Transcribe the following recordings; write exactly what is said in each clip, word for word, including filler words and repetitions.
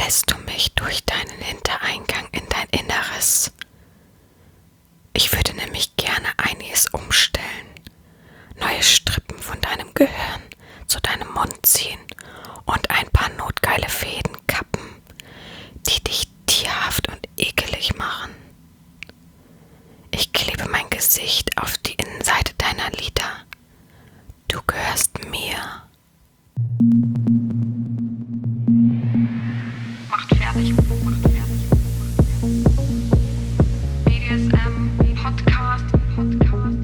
lässt du mich durch deinen Hintereingang in dein Inneres. Ich würde nämlich gerne einiges umstellen. Neue Strippen von deinem Gehirn zu deinem Mund ziehen und ein paar notgeile Fäden kappen, die dich tierhaft und ekelig machen. Ich klebe mein Gesicht auf die Innenseite deiner Lider. Du gehörst mir. Macht fertig, macht fertig. B D S M Podcast, Podcast.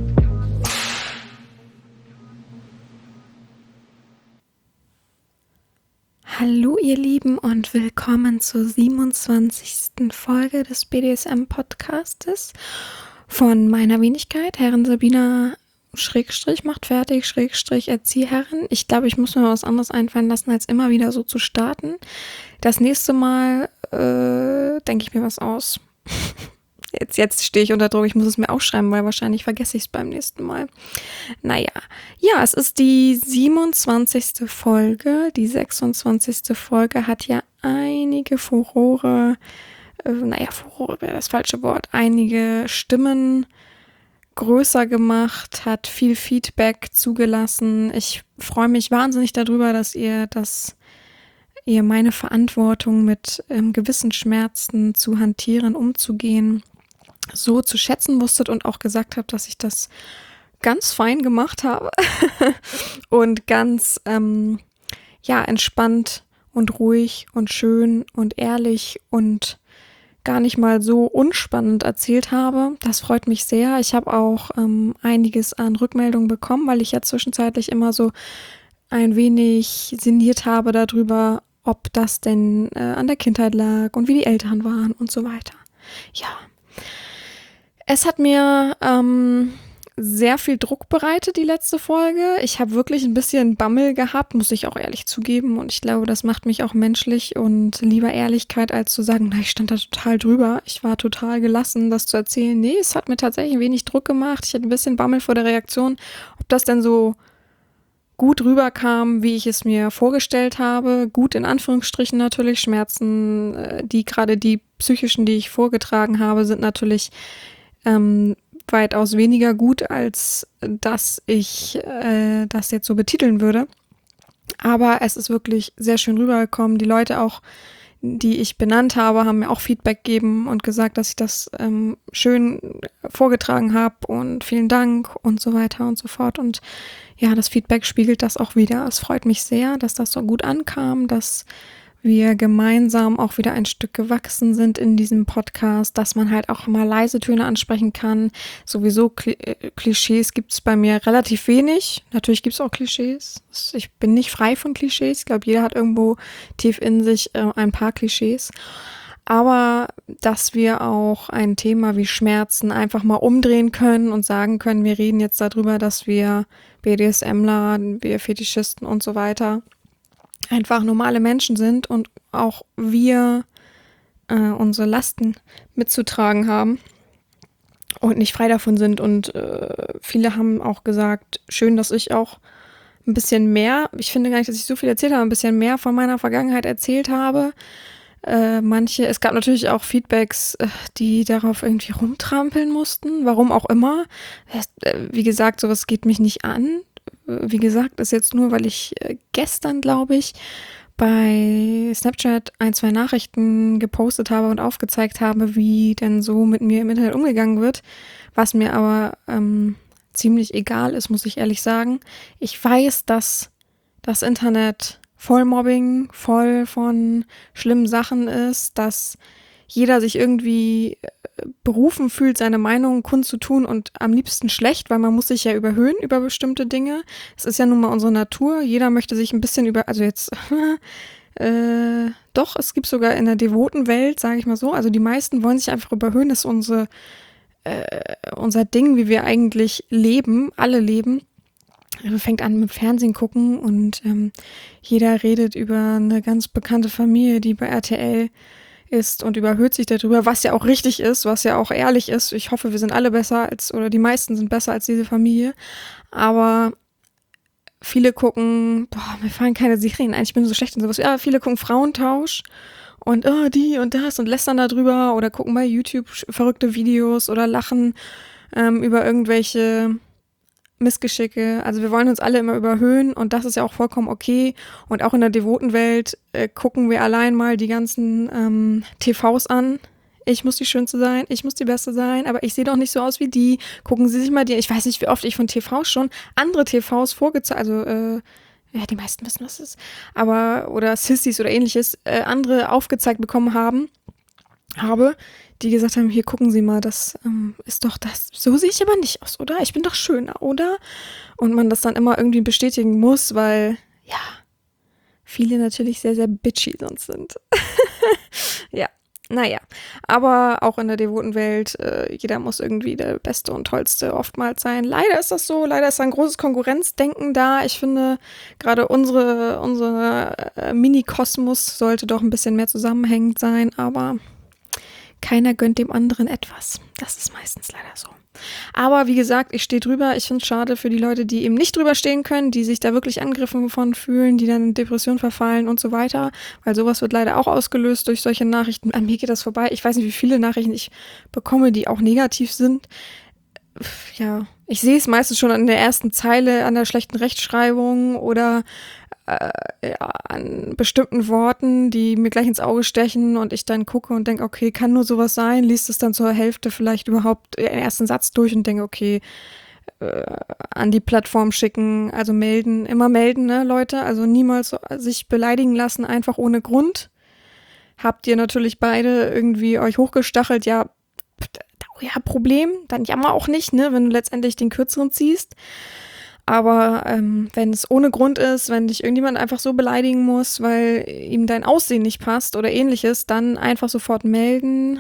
Hallo ihr Lieben und willkommen zur siebenundzwanzigsten Folge des B D S M Podcastes von meiner Wenigkeit, Herren Sabina Schrägstrich macht fertig, Schrägstrich Erzieherin. Ich glaube, ich muss mir was anderes einfallen lassen, als immer wieder so zu starten. Das nächste Mal äh, denke ich mir was aus. Jetzt, jetzt stehe ich unter Druck, ich muss es mir aufschreiben, weil wahrscheinlich vergesse ich es beim nächsten Mal. Naja, ja, es ist die siebenundzwanzigste Folge. Die sechsundzwanzigste Folge hat ja einige Furore, äh, naja, Furore wäre das falsche Wort, einige Stimmen größer gemacht, hat viel Feedback zugelassen. Ich freue mich wahnsinnig darüber, dass ihr das, ihr meine Verantwortung mit ähm, gewissen Schmerzen zu hantieren, umzugehen, so zu schätzen wusstet und auch gesagt habt, dass ich das ganz fein gemacht habe und ganz ähm, ja entspannt und ruhig und schön und ehrlich und gar nicht mal so unspannend erzählt habe. Das freut mich sehr. Ich habe auch ähm, einiges an Rückmeldungen bekommen, weil ich ja zwischenzeitlich immer so ein wenig sinniert habe darüber, ob das denn äh, an der Kindheit lag und wie die Eltern waren und so weiter. Ja, es hat mir ähm, sehr viel Druck bereitet, die letzte Folge. Ich habe wirklich ein bisschen Bammel gehabt, muss ich auch ehrlich zugeben. Und ich glaube, das macht mich auch menschlich und lieber Ehrlichkeit, als zu sagen, na, ich stand da total drüber. Ich war total gelassen, das zu erzählen. Nee, es hat mir tatsächlich wenig Druck gemacht. Ich hatte ein bisschen Bammel vor der Reaktion, ob das denn so gut rüberkam, wie ich es mir vorgestellt habe. Gut in Anführungsstrichen natürlich. Schmerzen, die gerade die psychischen, die ich vorgetragen habe, sind natürlich ähm, weitaus weniger gut, als dass ich äh, das jetzt so betiteln würde. Aber es ist wirklich sehr schön rübergekommen. Die Leute auch, die ich benannt habe, haben mir auch Feedback gegeben und gesagt, dass ich das ähm, schön vorgetragen habe und vielen Dank und so weiter und so fort. Und ja, das Feedback spiegelt das auch wieder. Es freut mich sehr, dass das so gut ankam, dass wir gemeinsam auch wieder ein Stück gewachsen sind in diesem Podcast, dass man halt auch mal leise Töne ansprechen kann. Sowieso Kli- Klischees gibt es bei mir relativ wenig. Natürlich gibt es auch Klischees. Ich bin nicht frei von Klischees. Ich glaube, jeder hat irgendwo tief in sich äh, ein paar Klischees. Aber dass wir auch ein Thema wie Schmerzen einfach mal umdrehen können und sagen können, wir reden jetzt darüber, dass wir BDSMler, wir Fetischisten und so weiter einfach normale Menschen sind und auch wir äh, unsere Lasten mitzutragen haben und nicht frei davon sind. Und äh, viele haben auch gesagt, schön, dass ich auch ein bisschen mehr, ich finde gar nicht, dass ich so viel erzählt habe, ein bisschen mehr von meiner Vergangenheit erzählt habe. Äh, manche, es gab natürlich auch Feedbacks, äh, die darauf irgendwie rumtrampeln mussten, warum auch immer. Das, äh, wie gesagt, sowas geht mich nicht an. Wie gesagt, ist jetzt nur, weil ich äh, gestern, glaube ich, bei Snapchat ein, zwei Nachrichten gepostet habe und aufgezeigt habe, wie denn so mit mir im Internet umgegangen wird, was mir aber ähm, ziemlich egal ist, muss ich ehrlich sagen. Ich weiß, dass das Internet voll Mobbing, voll von schlimmen Sachen ist, dass jeder sich irgendwie berufen fühlt, seine Meinung kundzutun und am liebsten schlecht, weil man muss sich ja überhöhen über bestimmte Dinge. Es ist ja nun mal unsere Natur. Jeder möchte sich ein bisschen über, also jetzt, äh, doch, es gibt sogar in der devoten Welt, sage ich mal so, also die meisten wollen sich einfach überhöhen. Das ist unsere, äh, unser Ding, wie wir eigentlich leben, alle leben. Man fängt an mit Fernsehen gucken und ähm, jeder redet über eine ganz bekannte Familie, die bei R T L ist und überhöht sich darüber, was ja auch richtig ist, was ja auch ehrlich ist. Ich hoffe, wir sind alle besser als, oder die meisten sind besser als diese Familie. Aber viele gucken, boah, mir fallen keine Serien ein, ich bin so schlecht in sowas. Ja, viele gucken Frauentausch und oh, die und das und lästern da drüber oder gucken bei YouTube verrückte Videos oder lachen ähm, über irgendwelche Missgeschicke. Also wir wollen uns alle immer überhöhen und das ist ja auch vollkommen okay. Und auch in der devoten Welt äh, gucken wir allein mal die ganzen ähm, T Vs an. Ich muss die Schönste sein, ich muss die Beste sein, aber ich sehe doch nicht so aus wie die. Gucken Sie sich mal die, ich weiß nicht, wie oft ich von T Vs schon andere T Vs vorgezeigt, also äh, ja, die meisten wissen, was das ist, aber, oder Sissies oder ähnliches, äh, andere aufgezeigt bekommen haben, habe, die gesagt haben, hier gucken Sie mal, das ähm, ist doch das, so sehe ich aber nicht aus, oder? Ich bin doch schöner, oder? Und man das dann immer irgendwie bestätigen muss, weil, ja, viele natürlich sehr, sehr bitchy sonst sind. Ja, naja, aber auch in der devoten Welt, äh, jeder muss irgendwie der Beste und Tollste oftmals sein. Leider ist das so, leider ist ein großes Konkurrenzdenken da. Ich finde, gerade unsere, unsere äh, Mini-Kosmos sollte doch ein bisschen mehr zusammenhängend sein, aber keiner gönnt dem anderen etwas. Das ist meistens leider so. Aber wie gesagt, ich stehe drüber. Ich finde es schade für die Leute, die eben nicht drüber stehen können, die sich da wirklich angegriffen von fühlen, die dann in Depression verfallen und so weiter. Weil sowas wird leider auch ausgelöst durch solche Nachrichten. An mir geht das vorbei. Ich weiß nicht, wie viele Nachrichten ich bekomme, die auch negativ sind. Ja, ich sehe es meistens schon an der ersten Zeile, an der schlechten Rechtschreibung oder äh, ja, an bestimmten Worten, die mir gleich ins Auge stechen und ich dann gucke und denke, okay, kann nur sowas sein, liest es dann zur Hälfte vielleicht überhaupt den ersten Satz durch und denke, okay, äh, an die Plattform schicken, also melden, immer melden, ne, Leute, also niemals so, sich beleidigen lassen, einfach ohne Grund. Habt ihr natürlich beide irgendwie euch hochgestachelt, ja, ja, Problem, dann jammer auch nicht, ne, wenn du letztendlich den Kürzeren ziehst. Aber ähm, wenn es ohne Grund ist, wenn dich irgendjemand einfach so beleidigen muss, weil ihm dein Aussehen nicht passt oder ähnliches, dann einfach sofort melden.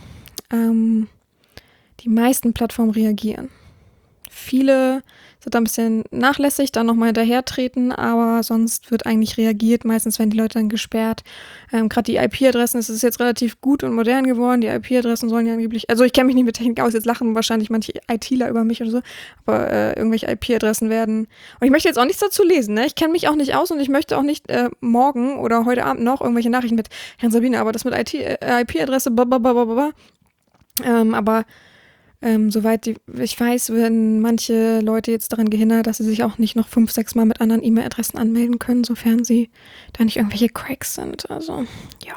Ähm, die meisten Plattformen reagieren. Viele sind da ein bisschen nachlässig, dann nochmal hinterher treten, aber sonst wird eigentlich reagiert. Meistens werden die Leute dann gesperrt. Ähm, Gerade die I P-Adressen, es ist jetzt relativ gut und modern geworden. Die I P-Adressen sollen ja angeblich, also ich kenne mich nicht mit Technik aus, jetzt lachen wahrscheinlich manche ITler über mich oder so, aber äh, irgendwelche I P-Adressen werden. Und ich möchte jetzt auch nichts dazu lesen, ne? Ich kenne mich auch nicht aus und ich möchte auch nicht äh, morgen oder heute Abend noch irgendwelche Nachrichten mit Herrn Sabine, aber das mit I T, äh, I P-Adresse, blablabla. Ähm, aber Ähm, soweit die, ich weiß, werden manche Leute jetzt daran gehindert, dass sie sich auch nicht noch fünf, sechs Mal mit anderen E-Mail-Adressen anmelden können, sofern sie da nicht irgendwelche Cracks sind. Also, ja.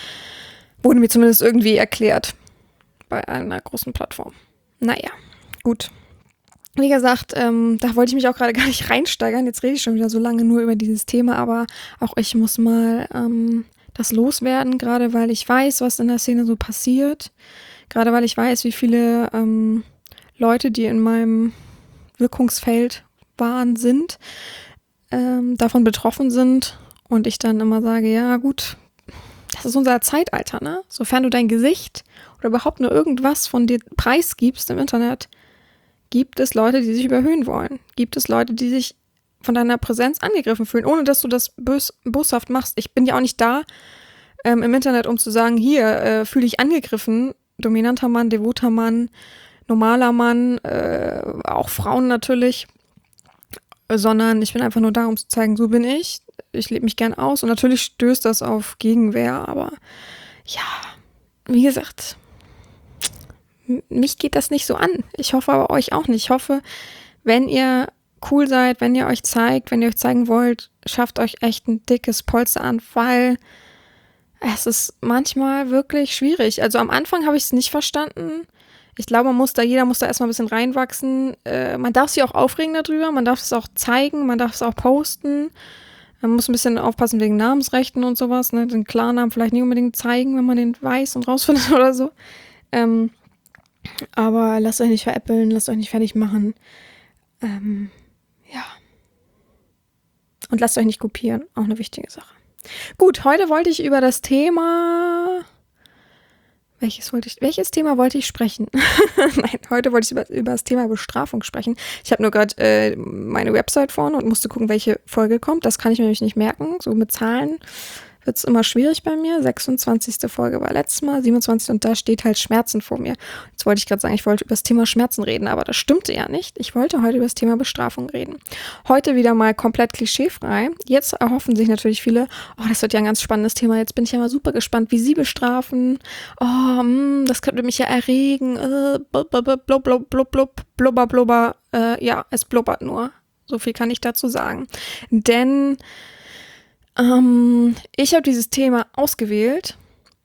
Wurde mir zumindest irgendwie erklärt bei einer großen Plattform. Naja, gut. Wie gesagt, ähm, da wollte ich mich auch gerade gar nicht reinsteigern. Jetzt rede ich schon wieder so lange nur über dieses Thema, aber auch ich muss mal ähm, das loswerden, gerade weil ich weiß, was in der Szene so passiert. Gerade weil ich weiß, wie viele ähm, Leute, die in meinem Wirkungsfeld waren, sind, ähm, davon betroffen sind und ich dann immer sage, ja gut, das ist unser Zeitalter, ne? Sofern du dein Gesicht oder überhaupt nur irgendwas von dir preisgibst im Internet, gibt es Leute, die sich überhöhen wollen. Gibt es Leute, die sich von deiner Präsenz angegriffen fühlen, ohne dass du das bös, boshaft machst. Ich bin ja auch nicht da ähm, im Internet, um zu sagen, hier, äh, fühle dich angegriffen, dominanter Mann, devoter Mann, normaler Mann, äh, auch Frauen natürlich, sondern ich bin einfach nur da, um zu zeigen, so bin ich, ich lebe mich gern aus und natürlich stößt das auf Gegenwehr, aber ja, wie gesagt, m- mich geht das nicht so an. Ich hoffe aber euch auch nicht. Ich hoffe, wenn ihr cool seid, wenn ihr euch zeigt, wenn ihr euch zeigen wollt, schafft euch echt ein dickes Polster an, weil es ist manchmal wirklich schwierig. Also am Anfang habe ich es nicht verstanden. Ich glaube, man muss da, jeder muss da erstmal ein bisschen reinwachsen. Äh, man darf sich auch aufregen darüber, man darf es auch zeigen, man darf es auch posten. Man muss ein bisschen aufpassen wegen Namensrechten und sowas, ne? Den Klarnamen vielleicht nicht unbedingt zeigen, wenn man den weiß und rausfindet oder so. Ähm, aber lasst euch nicht veräppeln, lasst euch nicht fertig machen. Ähm, ja. Und lasst euch nicht kopieren, auch eine wichtige Sache. Gut, heute wollte ich über das Thema, welches wollte ich, welches Thema wollte ich sprechen? Nein, heute wollte ich über, über das Thema Bestrafung sprechen. Ich habe nur gerade äh, meine Website vorne und musste gucken, welche Folge kommt. Das kann ich mir nämlich nicht merken, so mit Zahlen wird es immer schwierig bei mir. sechsundzwanzigste Folge war letztes Mal, siebenundzwanzig und da steht halt Schmerzen vor mir. Jetzt wollte ich gerade sagen, ich wollte über das Thema Schmerzen reden, aber das stimmte ja nicht. Ich wollte heute über das Thema Bestrafung reden. Heute wieder mal komplett klischeefrei. Jetzt erhoffen sich natürlich viele, oh, das wird ja ein ganz spannendes Thema. Jetzt bin ich ja mal super gespannt, wie Sie bestrafen. Oh, mh, das könnte mich ja erregen. Äh, blub, blub, blub, blub, blub, blubber, blubber. Äh, ja, es blubbert nur. So viel kann ich dazu sagen. Denn ähm, ich habe dieses Thema ausgewählt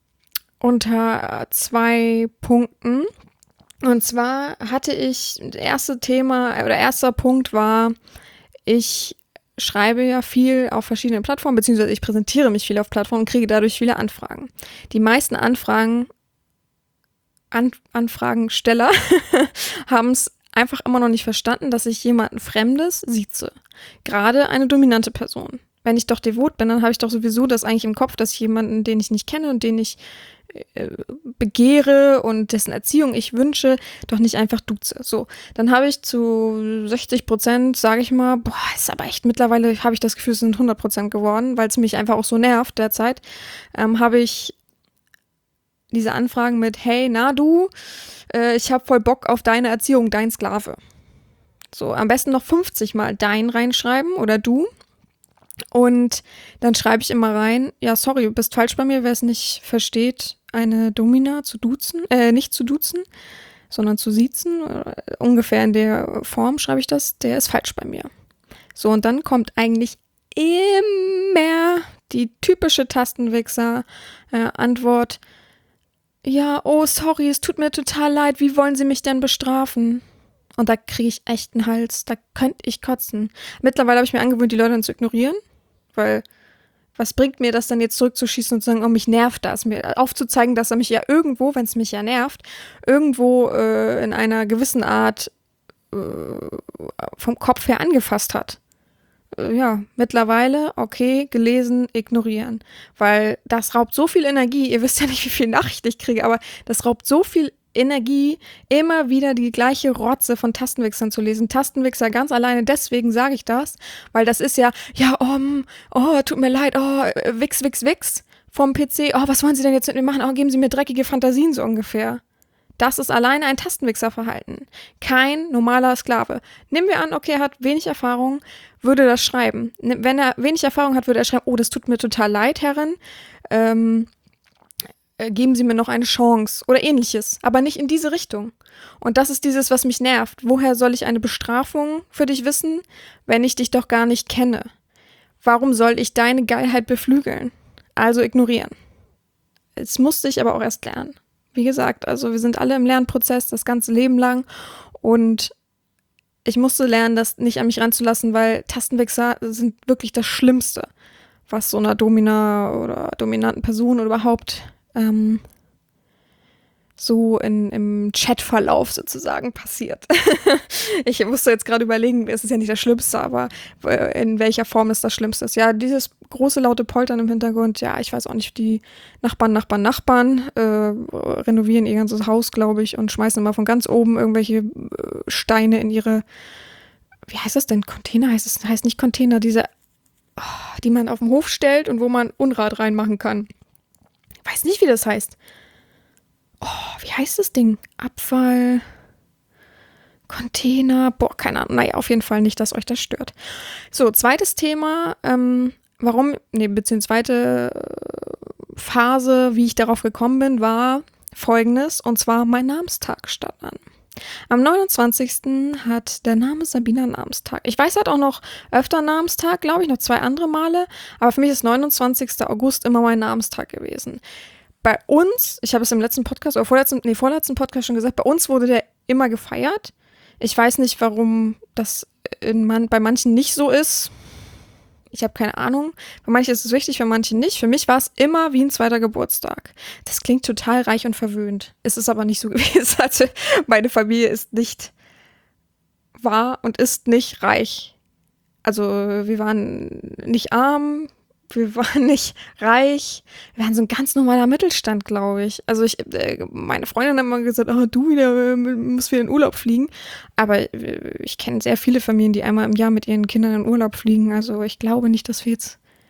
unter zwei Punkten. Und zwar hatte ich, das erste Thema oder erster Punkt war, ich schreibe ja viel auf verschiedenen Plattformen, beziehungsweise ich präsentiere mich viel auf Plattformen und kriege dadurch viele Anfragen. Die meisten Anfragen, An- Anfragensteller haben es einfach immer noch nicht verstanden, dass ich jemanden Fremdes sieze. Gerade eine dominante Person. Wenn ich doch devot bin, dann habe ich doch sowieso das eigentlich im Kopf, dass ich jemanden, den ich nicht kenne und den ich äh, begehre und dessen Erziehung ich wünsche, doch nicht einfach duze. So, dann habe ich zu sechzig Prozent, sage ich mal, boah, ist aber echt, mittlerweile habe ich das Gefühl, es sind hundert Prozent geworden, weil es mich einfach auch so nervt derzeit, ähm, habe ich diese Anfragen mit, hey, na du, äh, ich habe voll Bock auf deine Erziehung, dein Sklave. So, am besten noch fünfzig Mal dein reinschreiben oder du. Und dann schreibe ich immer rein, ja, sorry, du bist falsch bei mir, wer es nicht versteht, eine Domina zu duzen, äh, nicht zu duzen, sondern zu siezen, äh, ungefähr in der Form schreibe ich das, der ist falsch bei mir. So, und dann kommt eigentlich immer die typische Tastenwichser-Antwort, äh, ja, oh, sorry, es tut mir total leid, wie wollen Sie mich denn bestrafen? Und da kriege ich echt einen Hals, da könnte ich kotzen. Mittlerweile habe ich mir angewöhnt, die Leute dann zu ignorieren, weil was bringt mir das dann jetzt zurückzuschießen und zu sagen, oh, mich nervt das, mir aufzuzeigen, dass er mich ja irgendwo, wenn es mich ja nervt, irgendwo äh, in einer gewissen Art äh, vom Kopf her angefasst hat. Ja, mittlerweile, okay, gelesen, ignorieren. Weil das raubt so viel Energie. Ihr wisst ja nicht, wie viel Nachricht ich kriege, aber das raubt so viel Energie, immer wieder die gleiche Rotze von Tastenwichsern zu lesen. Tastenwichser ganz alleine, deswegen sage ich das, weil das ist ja, ja, um, oh, tut mir leid, oh, wix, wix, wix vom P C. Oh, was wollen Sie denn jetzt mit mir machen? Oh, geben Sie mir dreckige Fantasien so ungefähr. Das ist alleine ein Tastenwichserverhalten. Kein normaler Sklave. Nehmen wir an, okay, er hat wenig Erfahrung, würde das schreiben. Wenn er wenig Erfahrung hat, würde er schreiben, oh, das tut mir total leid, Herrin. Ähm, äh, geben Sie mir noch eine Chance oder ähnliches. Aber nicht in diese Richtung. Und das ist dieses, was mich nervt. Woher soll ich eine Bestrafung für dich wissen, wenn ich dich doch gar nicht kenne? Warum soll ich deine Geilheit beflügeln? Also ignorieren. Das musste ich aber auch erst lernen. Wie gesagt, also wir sind alle im Lernprozess das ganze Leben lang und ich musste lernen, das nicht an mich ranzulassen, weil Tastenwichser sind wirklich das Schlimmste, was so einer Domina oder dominanten Person oder überhaupt ähm, so in, im Chatverlauf sozusagen passiert. Ich musste jetzt gerade überlegen, es ist ja nicht das Schlimmste, aber in welcher Form ist das Schlimmste? Ja, dieses große laute Poltern im Hintergrund, ja, ich weiß auch nicht, die Nachbarn, Nachbarn, Nachbarn äh, renovieren ihr ganzes Haus, glaube ich, und schmeißen immer von ganz oben irgendwelche äh, Steine in ihre, wie heißt das denn? Container heißt es, heißt nicht Container, diese, oh, die man auf den Hof stellt und wo man Unrat reinmachen kann. Ich weiß nicht, wie das heißt. Oh, wie heißt das Ding? Abfall, Container, boah, keine Ahnung. Naja, auf jeden Fall nicht, dass euch das stört. So, zweites Thema, ähm, warum, nee, beziehungsweise zweite Phase, wie ich darauf gekommen bin, war folgendes, und zwar mein Namenstag stand an. Am neunundzwanzigsten hat der Name Sabina Namenstag. Ich weiß, er hat auch noch öfter Namenstag, glaube ich, noch zwei andere Male, aber für mich ist neunundzwanzigster August immer mein Namenstag gewesen. Bei uns, ich habe es im letzten Podcast oder vorletzten, nee, vorletzten Podcast schon gesagt, bei uns wurde der immer gefeiert. Ich weiß nicht, warum das in man, bei manchen nicht so ist. Ich habe keine Ahnung. Bei manchen ist es wichtig, bei manchen nicht. Für mich war es immer wie ein zweiter Geburtstag. Das klingt total reich und verwöhnt. Es ist aber nicht so gewesen. Also meine Familie ist nicht, war und ist nicht reich. Also wir waren nicht arm, wir waren nicht reich, wir waren so ein ganz normaler Mittelstand, glaube ich. Also ich, äh, meine Freundin hat immer gesagt, oh, du wieder, äh, musst wieder in Urlaub fliegen. Aber äh, ich kenne sehr viele Familien, die einmal im Jahr mit ihren Kindern in Urlaub fliegen. Also ich glaube nicht, dass wir jetzt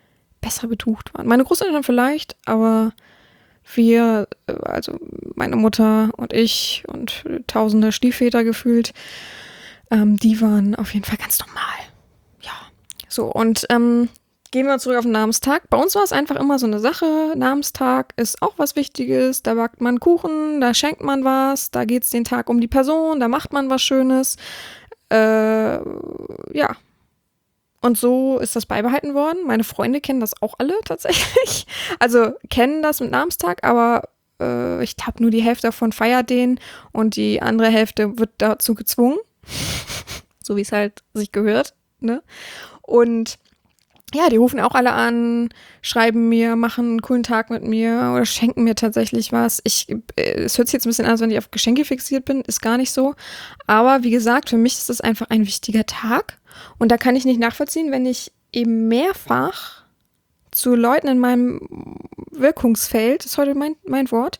besser betucht waren. Meine Großeltern vielleicht, aber wir, also meine Mutter und ich und tausende Stiefväter gefühlt, ähm, die waren auf jeden Fall ganz normal. Ja, so und ähm, gehen wir zurück auf den Namenstag. Bei uns war es einfach immer so eine Sache. Namenstag ist auch was Wichtiges. Da backt man Kuchen, da schenkt man was, da geht es den Tag um die Person, da macht man was Schönes. Äh, ja. Und so ist das beibehalten worden. Meine Freunde kennen das auch alle tatsächlich. Also kennen das mit Namenstag, aber äh, ich glaube, nur die Hälfte davon feiert den und die andere Hälfte wird dazu gezwungen. So wie es halt sich gehört. Ne? Und ja, die rufen auch alle an, schreiben mir, machen einen coolen Tag mit mir oder schenken mir tatsächlich was. Ich, es hört sich jetzt ein bisschen an, als wenn ich auf Geschenke fixiert bin, ist gar nicht so. Aber wie gesagt, für mich ist das einfach ein wichtiger Tag. Und da kann ich nicht nachvollziehen, wenn ich eben mehrfach zu Leuten in meinem Wirkungsfeld, das ist heute mein, mein Wort,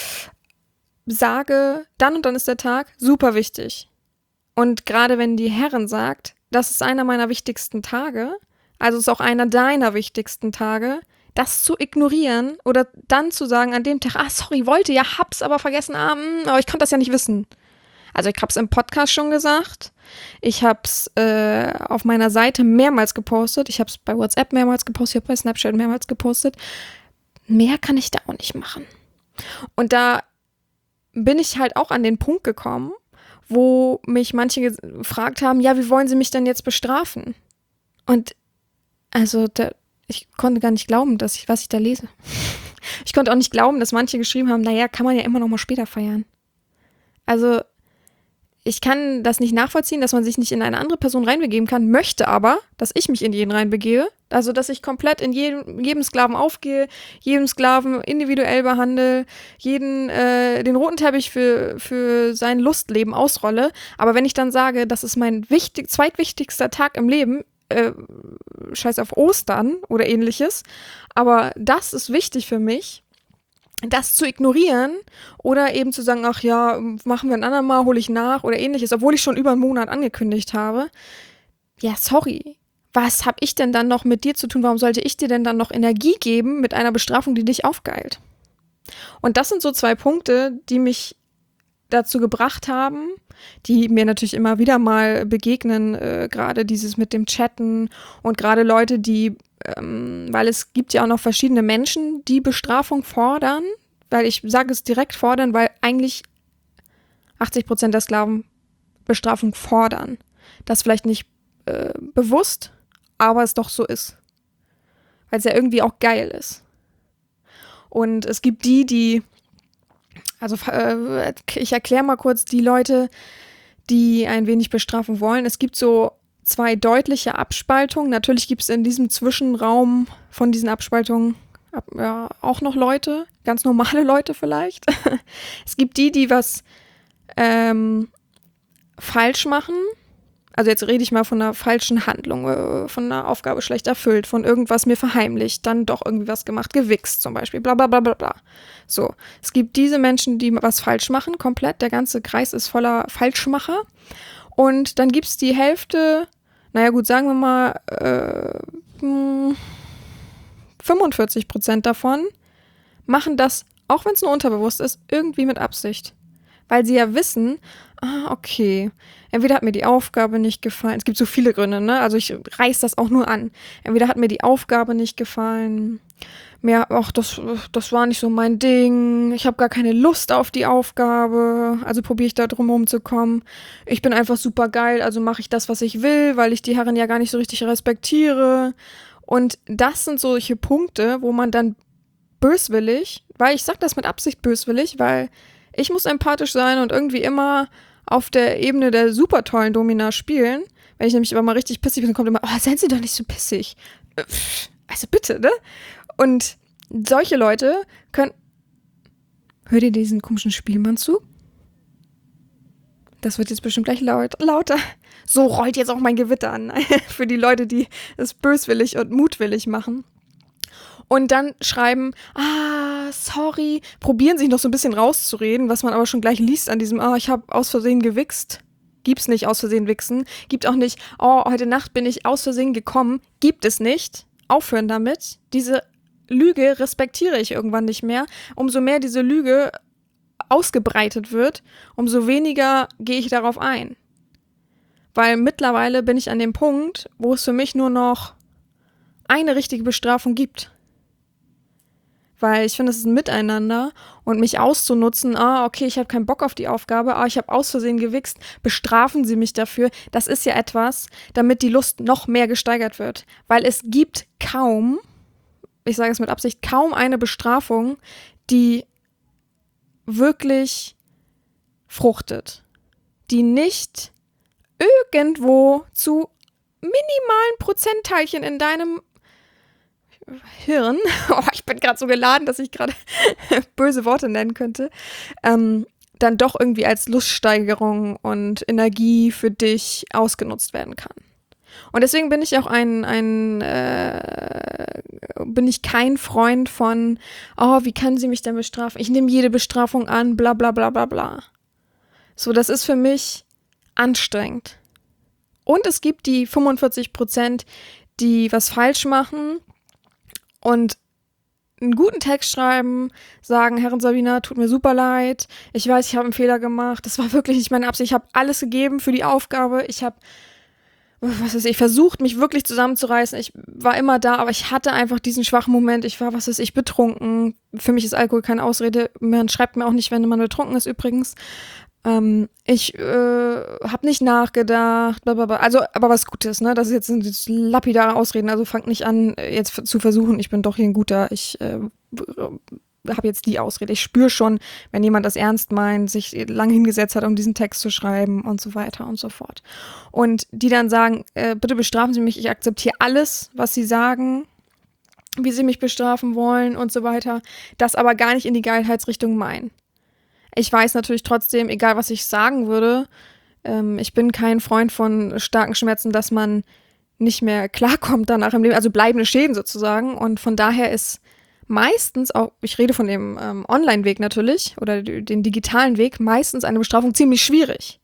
sage, dann und dann ist der Tag super wichtig. Und gerade wenn die Herren sagt, das ist einer meiner wichtigsten Tage, also ist auch einer deiner wichtigsten Tage, das zu ignorieren oder dann zu sagen an dem Tag, ah, sorry, wollte, ja, hab's aber vergessen, ah, mh, aber ich konnte das ja nicht wissen. Also ich hab's im Podcast schon gesagt, ich hab's äh, auf meiner Seite mehrmals gepostet, ich hab's bei WhatsApp mehrmals gepostet, ich hab bei Snapchat mehrmals gepostet. Mehr kann ich da auch nicht machen. Und da bin ich halt auch an den Punkt gekommen, wo mich manche gefragt haben, ja, wie wollen sie mich denn jetzt bestrafen? Und also da, ich konnte gar nicht glauben, dass ich, was ich da lese. Ich konnte auch nicht glauben, dass manche geschrieben haben, naja, kann man ja immer noch mal später feiern. Also ich kann das nicht nachvollziehen, dass man sich nicht in eine andere Person reinbegeben kann, möchte aber, dass ich mich in jeden reinbegebe. Also dass ich komplett in jedem, jedem Sklaven aufgehe, jedem Sklaven individuell behandle, jeden äh, den roten Teppich für, für sein Lustleben ausrolle. Aber wenn ich dann sage, das ist mein wichtig, zweitwichtigster Tag im Leben, Äh, scheiß auf Ostern oder ähnliches, aber das ist wichtig für mich, das zu ignorieren oder eben zu sagen, ach ja, machen wir ein andermal, hole ich nach oder ähnliches, obwohl ich schon über einen Monat angekündigt habe. Ja, sorry, was habe ich denn dann noch mit dir zu tun? Warum sollte ich dir denn dann noch Energie geben mit einer Bestrafung, die dich aufgeilt? Und das sind so zwei Punkte, die mich dazu gebracht haben, die mir natürlich immer wieder mal begegnen, äh, gerade dieses mit dem Chatten und gerade Leute, die, ähm, weil es gibt ja auch noch verschiedene Menschen, die Bestrafung fordern, weil ich sage es direkt fordern, weil eigentlich achtzig Prozent der Sklaven Bestrafung fordern. Das vielleicht nicht äh, bewusst, aber es doch so ist. Weil es ja irgendwie auch geil ist. Und es gibt die, die Also äh, ich erkläre mal kurz die Leute, die ein wenig Bestrafung wollen. Es gibt so zwei deutliche Abspaltungen. Natürlich gibt es in diesem Zwischenraum von diesen Abspaltungen ja, auch noch Leute, ganz normale Leute vielleicht. Es gibt die, die was ähm, falsch machen. Also jetzt rede ich mal von einer falschen Handlung, äh, von einer Aufgabe schlecht erfüllt, von irgendwas mir verheimlicht, dann doch irgendwie was gemacht, gewichst zum Beispiel, bla bla bla bla bla. So, es gibt diese Menschen, die was falsch machen, komplett, der ganze Kreis ist voller Falschmacher. Und dann gibt es die Hälfte, naja gut, sagen wir mal, äh, fünfundvierzig Prozent davon machen das, auch wenn es nur unterbewusst ist, irgendwie mit Absicht. Weil sie ja wissen, ah, okay, entweder hat mir die Aufgabe nicht gefallen, es gibt so viele Gründe, ne, also ich reiß das auch nur an. Entweder hat mir die Aufgabe nicht gefallen, mir, ach, das, das war nicht so mein Ding, ich habe gar keine Lust auf die Aufgabe, also probiere ich da drum rumzukommen. Ich bin einfach super geil, also mache ich das, was ich will, weil ich die Herren ja gar nicht so richtig respektiere. Und das sind solche Punkte, wo man dann böswillig, weil ich sag das mit Absicht böswillig, weil ich muss empathisch sein und irgendwie immer auf der Ebene der super tollen Domina spielen. Wenn ich nämlich aber mal richtig pissig bin, dann kommt immer, oh, seien Sie doch nicht so pissig. Also bitte, ne? Und solche Leute können... Hört ihr diesen komischen Spielmann zu? Das wird jetzt bestimmt gleich laut, lauter. So rollt jetzt auch mein Gewitter an. Für die Leute, die es böswillig und mutwillig machen. Und dann schreiben, ah, sorry, probieren sich noch so ein bisschen rauszureden, was man aber schon gleich liest an diesem, ah, ich habe aus Versehen gewichst. Gibt's nicht aus Versehen wichsen. Gibt auch nicht, oh, heute Nacht bin ich aus Versehen gekommen. Gibt es nicht. aufhören damit. Diese Lüge respektiere ich irgendwann nicht mehr. Umso mehr diese Lüge ausgebreitet wird, umso weniger gehe ich darauf ein. Weil mittlerweile bin ich an dem Punkt, wo es für mich nur noch eine richtige Bestrafung gibt. Weil ich finde, es ist ein Miteinander und mich auszunutzen, ah, okay, ich habe keinen Bock auf die Aufgabe, ah, ich habe aus Versehen gewichst, bestrafen Sie mich dafür. Das ist ja etwas, damit die Lust noch mehr gesteigert wird. Weil es gibt kaum, ich sage es mit Absicht, kaum eine Bestrafung, die wirklich fruchtet. Die nicht irgendwo zu minimalen Prozentteilchen in deinem Hirn, oh, ich bin gerade so geladen, dass ich gerade böse Worte nennen könnte, ähm, dann doch irgendwie als Luststeigerung und Energie für dich ausgenutzt werden kann. Und deswegen bin ich auch ein, ein äh, bin ich kein Freund von, oh, wie kann sie mich denn bestrafen? Ich nehme jede Bestrafung an, bla bla bla bla bla. So, das ist für mich anstrengend. Und es gibt die fünfundvierzig Prozent, die was falsch machen und einen guten Text schreiben, sagen, Herrin Sabina, tut mir super leid, ich weiß, ich habe einen Fehler gemacht, das war wirklich nicht meine Absicht, ich habe alles gegeben für die Aufgabe, ich habe, was weiß ich, versucht, mich wirklich zusammenzureißen, ich war immer da, aber ich hatte einfach diesen schwachen Moment, ich war, was weiß ich, betrunken, für mich ist Alkohol keine Ausrede, man schreibt mir auch nicht, wenn man betrunken ist übrigens, ähm, ich äh, habe nicht nachgedacht, blablabla. Also, aber was Gutes, ne? Das ist jetzt sind jetzt lapidare Ausreden, also fangt nicht an, jetzt f- zu versuchen, ich bin doch hier ein Guter, ich äh, habe jetzt die Ausrede. Ich spüre schon, wenn jemand das ernst meint, sich lange hingesetzt hat, um diesen Text zu schreiben und so weiter und so fort. Und die dann sagen, äh, bitte bestrafen Sie mich, ich akzeptiere alles, was Sie sagen, wie Sie mich bestrafen wollen und so weiter, das aber gar nicht in die Geilheitsrichtung meinen. Ich weiß natürlich trotzdem, egal was ich sagen würde, ähm, ich bin kein Freund von starken Schmerzen, dass man nicht mehr klarkommt danach im Leben, also bleibende Schäden sozusagen. Und von daher ist meistens auch, ich rede von dem ähm, Online-Weg natürlich oder d- den digitalen Weg, meistens eine Bestrafung ziemlich schwierig.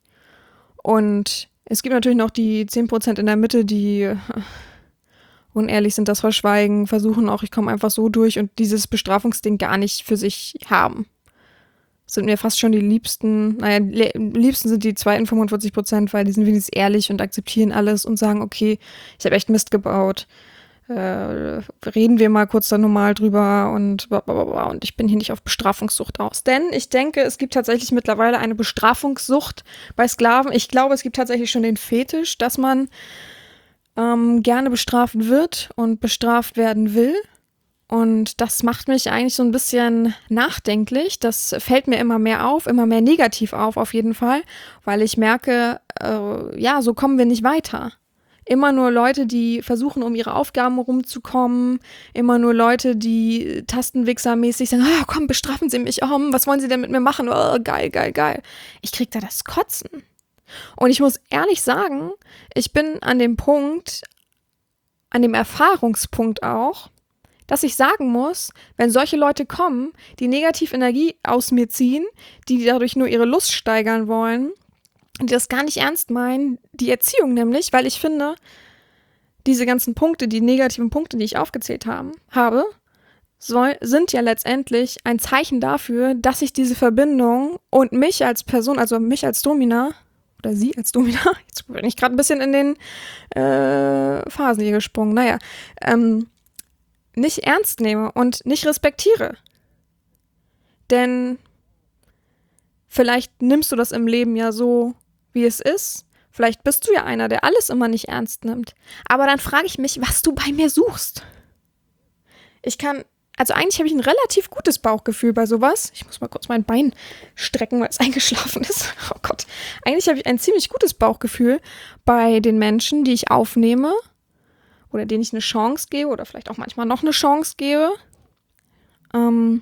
Und es gibt natürlich noch die zehn Prozent in der Mitte, die äh, unehrlich sind, das verschweigen, versuchen auch, ich komme einfach so durch und dieses Bestrafungsding gar nicht für sich haben. Sind mir fast schon die liebsten, naja, le- liebsten sind die zweiten fünfundvierzig Prozent, weil die sind wenigstens ehrlich und akzeptieren alles und sagen, okay, ich habe echt Mist gebaut, äh, reden wir mal kurz da normal drüber und blablabla. Und ich bin hier nicht auf Bestrafungssucht aus. Denn ich denke, es gibt tatsächlich mittlerweile eine Bestrafungssucht bei Sklaven. Ich glaube, es gibt tatsächlich schon den Fetisch, dass man ähm, gerne bestraft wird und bestraft werden will. Und das macht mich eigentlich so ein bisschen nachdenklich. Das fällt mir immer mehr auf, immer mehr negativ auf, auf jeden Fall, weil ich merke, äh, ja, so kommen wir nicht weiter. Immer nur Leute, die versuchen, um ihre Aufgaben rumzukommen. Immer nur Leute, die tastenwichsermäßig sagen, oh, komm, bestrafen Sie mich. Oh, was wollen Sie denn mit mir machen? Oh, geil, geil, geil. Ich krieg da das Kotzen. Und ich muss ehrlich sagen, ich bin an dem Punkt, an dem Erfahrungspunkt auch, dass ich sagen muss, wenn solche Leute kommen, die negativ Energie aus mir ziehen, die dadurch nur ihre Lust steigern wollen, die das gar nicht ernst meinen, die Erziehung nämlich, weil ich finde, diese ganzen Punkte, die negativen Punkte, die ich aufgezählt haben, habe, soll, sind ja letztendlich ein Zeichen dafür, dass ich diese Verbindung und mich als Person, also mich als Domina, oder sie als Domina, jetzt bin ich gerade ein bisschen in den äh, Phasen hier gesprungen, naja, ähm, nicht ernst nehme und nicht respektiere. Denn vielleicht nimmst du das im Leben ja so, wie es ist. Vielleicht bist du ja einer, der alles immer nicht ernst nimmt. Aber dann frage ich mich, was du bei mir suchst. Ich kann, also eigentlich habe ich ein relativ gutes Bauchgefühl bei sowas. Ich muss mal kurz mein Bein strecken, weil es eingeschlafen ist. Oh Gott. Eigentlich habe ich ein ziemlich gutes Bauchgefühl bei den Menschen, die ich aufnehme. Oder denen ich eine Chance gebe oder vielleicht auch manchmal noch eine Chance gebe. Ähm,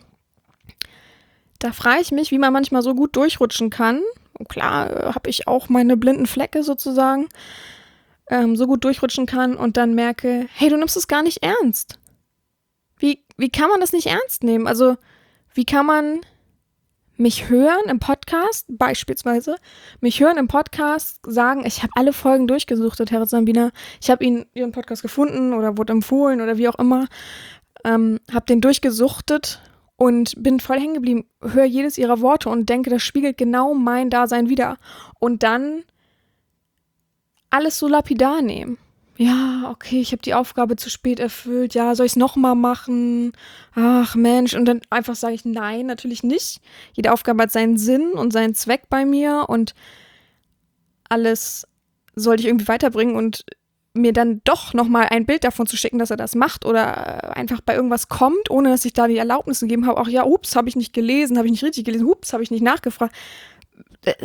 da frage ich mich, wie man manchmal so gut durchrutschen kann. Und klar äh, habe ich auch meine blinden Flecke sozusagen. Ähm, so gut durchrutschen kann und dann merke, hey, du nimmst es gar nicht ernst. Wie, wie kann man das nicht ernst nehmen? Also, wie kann man mich hören im Podcast, beispielsweise, mich hören im Podcast sagen, ich habe alle Folgen durchgesuchtet, Herr Sabina. Ich habe ihn, ihren Podcast gefunden oder wurde empfohlen oder wie auch immer. Ähm, habe den durchgesuchtet und bin voll hängen geblieben. Höre jedes ihrer Worte und denke, das spiegelt genau mein Dasein wider. Und dann alles so lapidar nehmen. Ja, okay, ich habe die Aufgabe zu spät erfüllt. Ja, soll ich es nochmal machen? Ach Mensch. Und dann einfach sage ich, nein, natürlich nicht. Jede Aufgabe hat seinen Sinn und seinen Zweck bei mir und alles sollte ich irgendwie weiterbringen und mir dann doch nochmal ein Bild davon zu schicken, dass er das macht oder einfach bei irgendwas kommt, ohne dass ich da die Erlaubnis gegeben habe. Auch ja, ups, habe ich nicht gelesen, habe ich nicht richtig gelesen, ups, habe ich nicht nachgefragt. Äh?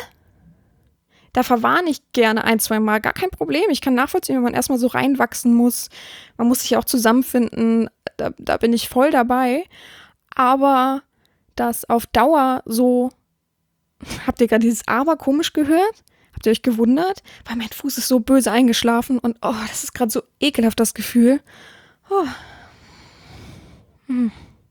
Da verwarne ich gerne ein, zwei Mal. Gar kein Problem. Ich kann nachvollziehen, wenn man erstmal so reinwachsen muss. Man muss sich ja auch zusammenfinden. Da, da bin ich voll dabei. Aber das auf Dauer so, habt ihr gerade dieses Aber komisch gehört? Habt ihr euch gewundert? Weil mein Fuß ist so böse eingeschlafen und oh, das ist gerade so ekelhaft, das Gefühl. Oh. Hm.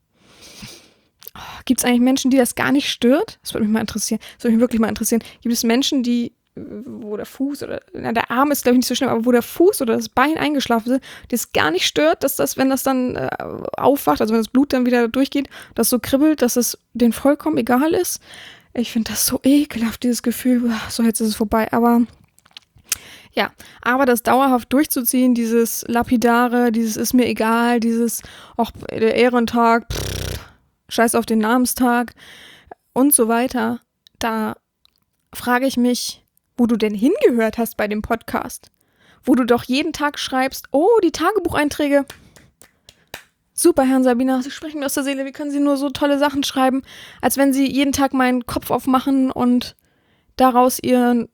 Oh, gibt es eigentlich Menschen, die das gar nicht stört? Das würde mich mal interessieren. Das würde mich wirklich mal interessieren. Gibt es Menschen, die wo der Fuß oder, na, der Arm ist glaube ich nicht so schlimm, aber wo der Fuß oder das Bein eingeschlafen sind, das gar nicht stört, dass das, wenn das dann äh, aufwacht, also wenn das Blut dann wieder durchgeht, das so kribbelt, dass es denen vollkommen egal ist. Ich finde das so ekelhaft, dieses Gefühl, so jetzt ist es vorbei, aber ja, aber das dauerhaft durchzuziehen, dieses Lapidare, dieses ist mir egal, dieses, auch der Ehrentag, pff, scheiß auf den Namenstag und so weiter, da frage ich mich, wo du denn hingehört hast bei dem Podcast. Wo du doch jeden Tag schreibst, oh, die Tagebucheinträge. Super, Herrn Sabina, Sie sprechen mir aus der Seele. Wie können Sie nur so tolle Sachen schreiben, als wenn Sie jeden Tag meinen Kopf aufmachen und daraus ihren,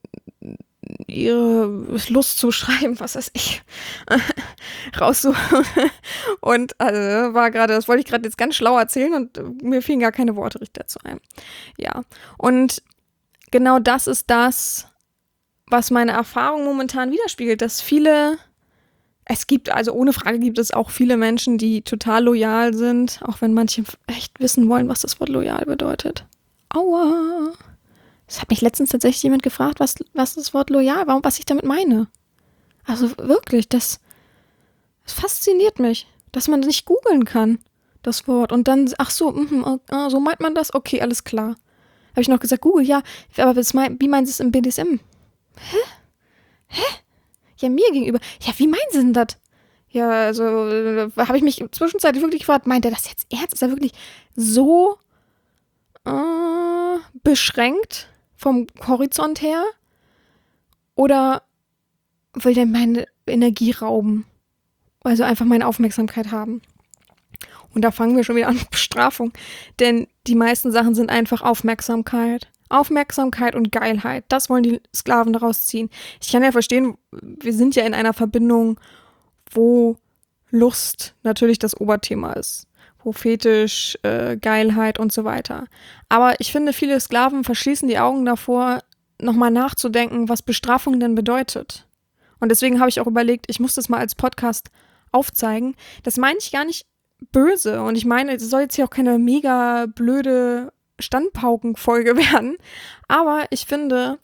ihre Lust zu schreiben, was weiß ich, raussuchen. Und also war gerade, das wollte ich gerade jetzt ganz schlau erzählen und mir fielen gar keine Worte richtig dazu ein. Ja, und genau das ist das, was meine Erfahrung momentan widerspiegelt, dass viele, es gibt, also ohne Frage gibt es auch viele Menschen, die total loyal sind, auch wenn manche echt wissen wollen, was das Wort loyal bedeutet. Aua! Das hat mich letztens tatsächlich jemand gefragt, was, was das Wort loyal, warum, was ich damit meine. Also wirklich, das, das fasziniert mich, dass man nicht googeln kann, das Wort. Und dann, ach so, mh, oh, so meint man das? Okay, alles klar. Habe ich noch gesagt, Google, ja, aber das mein, wie meinen Sie es im B D S M? Hä? Hä? Ja, mir gegenüber. Ja, wie meinen Sie denn das? Ja, also äh, habe ich mich zwischenzeitlich wirklich gefragt, meint er das jetzt ernst? Ist er wirklich so äh, beschränkt vom Horizont her? Oder will der meine Energie rauben? Also einfach meine Aufmerksamkeit haben? Und da fangen wir schon wieder an mit Bestrafung. Denn die meisten Sachen sind einfach Aufmerksamkeit. Aufmerksamkeit und Geilheit. Das wollen die Sklaven daraus ziehen. Ich kann ja verstehen, wir sind ja in einer Verbindung, wo Lust natürlich das Oberthema ist. Wo Fetisch, äh, Geilheit und so weiter. Aber ich finde, viele Sklaven verschließen die Augen davor, nochmal nachzudenken, was Bestrafung denn bedeutet. Und deswegen habe ich auch überlegt, ich muss das mal als Podcast aufzeigen. Das meine ich gar nicht böse. Und ich meine, es soll jetzt hier auch keine mega blöde Standpaukenfolge werden. Aber ich finde,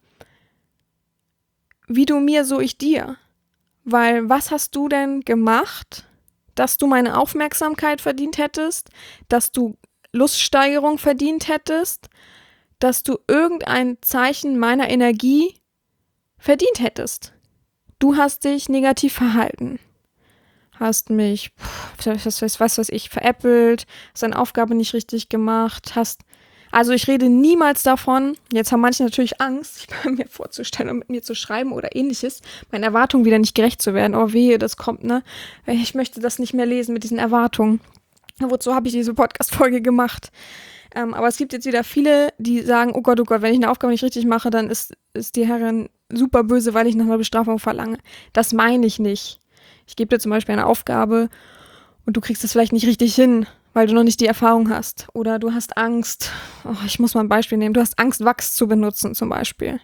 wie du mir, so ich dir. Weil was hast du denn gemacht, dass du meine Aufmerksamkeit verdient hättest, dass du Luststeigerung verdient hättest, dass du irgendein Zeichen meiner Energie verdient hättest? Du hast dich negativ verhalten. Hast mich, was, was, was weiß ich, veräppelt, hast deine Aufgabe nicht richtig gemacht, hast, also ich rede niemals davon, jetzt haben manche natürlich Angst, sich bei mir vorzustellen und mit mir zu schreiben oder ähnliches, meinen Erwartungen wieder nicht gerecht zu werden, oh wehe, das kommt, ne, ich möchte das nicht mehr lesen mit diesen Erwartungen. Wozu habe ich diese Podcast-Folge gemacht? Ähm, aber es gibt jetzt wieder viele, die sagen, oh Gott, oh Gott, wenn ich eine Aufgabe nicht richtig mache, dann ist, ist die Herrin super böse, weil ich nach einer Bestrafung verlange. Das meine ich nicht. Ich gebe dir zum Beispiel eine Aufgabe und du kriegst es vielleicht nicht richtig hin, weil du noch nicht die Erfahrung hast. Oder du hast Angst, oh, ich muss mal ein Beispiel nehmen, du hast Angst, Wachs zu benutzen zum Beispiel.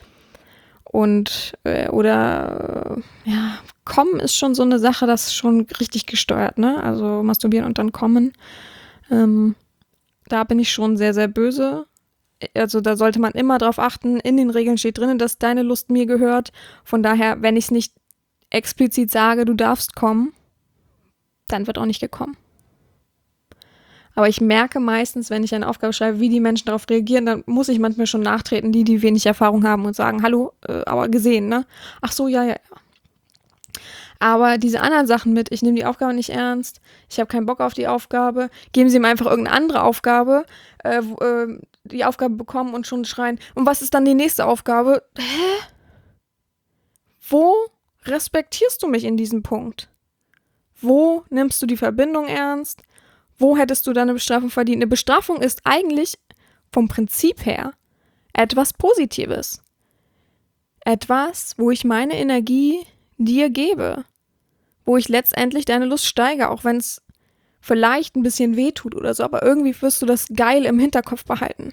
Und, äh, oder, äh, ja, Kommen ist schon so eine Sache, das ist schon richtig gesteuert, ne? Also masturbieren und dann kommen. Ähm, da bin ich schon sehr, sehr böse. also da sollte man immer drauf achten, in den Regeln steht drin, dass deine Lust mir gehört. Von daher, wenn ich es nicht explizit sage, du darfst kommen, dann wird auch nicht gekommen. Aber ich merke meistens, wenn ich eine Aufgabe schreibe, wie die Menschen darauf reagieren, dann muss ich manchmal schon nachtreten, die, die wenig Erfahrung haben und sagen, hallo, äh, aber gesehen, ne? Ach so, ja, ja, ja. Aber diese anderen Sachen mit, ich nehme die Aufgabe nicht ernst, ich habe keinen Bock auf die Aufgabe, geben sie ihm einfach irgendeine andere Aufgabe, äh, wo, äh, die Aufgabe bekommen und schon schreien, und was ist dann die nächste Aufgabe? Hä? Wo respektierst du mich in diesem Punkt? Wo nimmst du die Verbindung ernst? Wo hättest du deine Bestrafung verdient? Eine Bestrafung ist eigentlich vom Prinzip her etwas Positives. Etwas, wo ich meine Energie dir gebe. Wo ich letztendlich deine Lust steige, auch wenn es vielleicht ein bisschen wehtut oder so, aber irgendwie wirst du das geil im Hinterkopf behalten.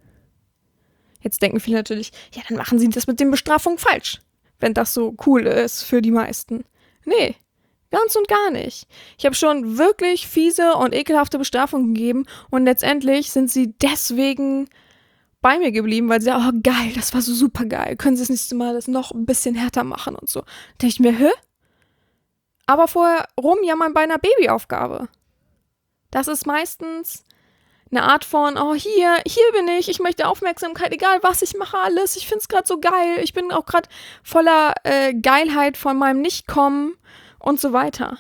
Jetzt denken viele natürlich, ja, dann machen sie das mit den Bestrafungen falsch, wenn das so cool ist für die meisten. Nee. Ganz und gar nicht. Ich habe schon wirklich fiese und ekelhafte Bestrafungen gegeben und letztendlich sind sie deswegen bei mir geblieben, weil sie sagen, oh geil, das war so super geil. Können sie das nächste Mal das noch ein bisschen härter machen und so. Da denke ich mir, hä? Aber vorher rumjammern bei einer Babyaufgabe. Das ist meistens eine Art von, oh hier, hier bin ich, ich möchte Aufmerksamkeit, egal was, ich mache alles, ich finde es gerade so geil, ich bin auch gerade voller äh, Geilheit von meinem Nichtkommen. Und so weiter.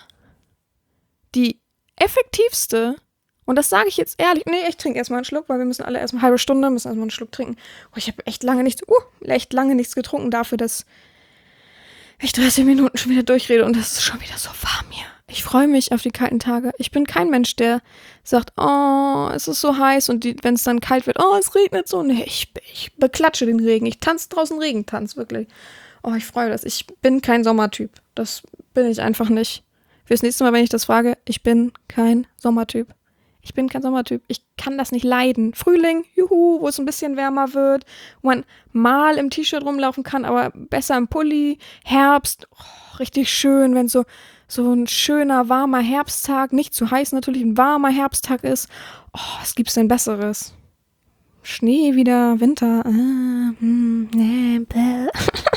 Die effektivste, und das sage ich jetzt ehrlich, nee, ich trinke erstmal einen Schluck, weil wir müssen alle erstmal eine halbe Stunde, müssen erstmal einen Schluck trinken. Oh, ich habe echt lange nichts, uh, echt lange nichts getrunken dafür, dass ich dreißig Minuten schon wieder durchrede und das ist schon wieder so warm hier. Ich freue mich auf die kalten Tage. Ich bin kein Mensch, der sagt, oh, es ist so heiß und wenn es dann kalt wird, oh, es regnet so. Nee, ich, ich beklatsche den Regen. Ich tanze draußen Regentanz, wirklich. Oh, ich freue mich. Ich bin kein Sommertyp. Das bin ich einfach nicht. Fürs nächste Mal, wenn ich das frage, ich bin kein Sommertyp. Ich bin kein Sommertyp. Ich kann das nicht leiden. Frühling, juhu, wo es ein bisschen wärmer wird, wo man mal im T-Shirt rumlaufen kann, aber besser im Pulli. Herbst, oh, richtig schön, wenn so, so ein schöner, warmer Herbsttag, nicht zu heiß natürlich, ein warmer Herbsttag ist. Oh, was gibt's denn Besseres? Schnee wieder, Winter. Ah, hm, nee, bäh.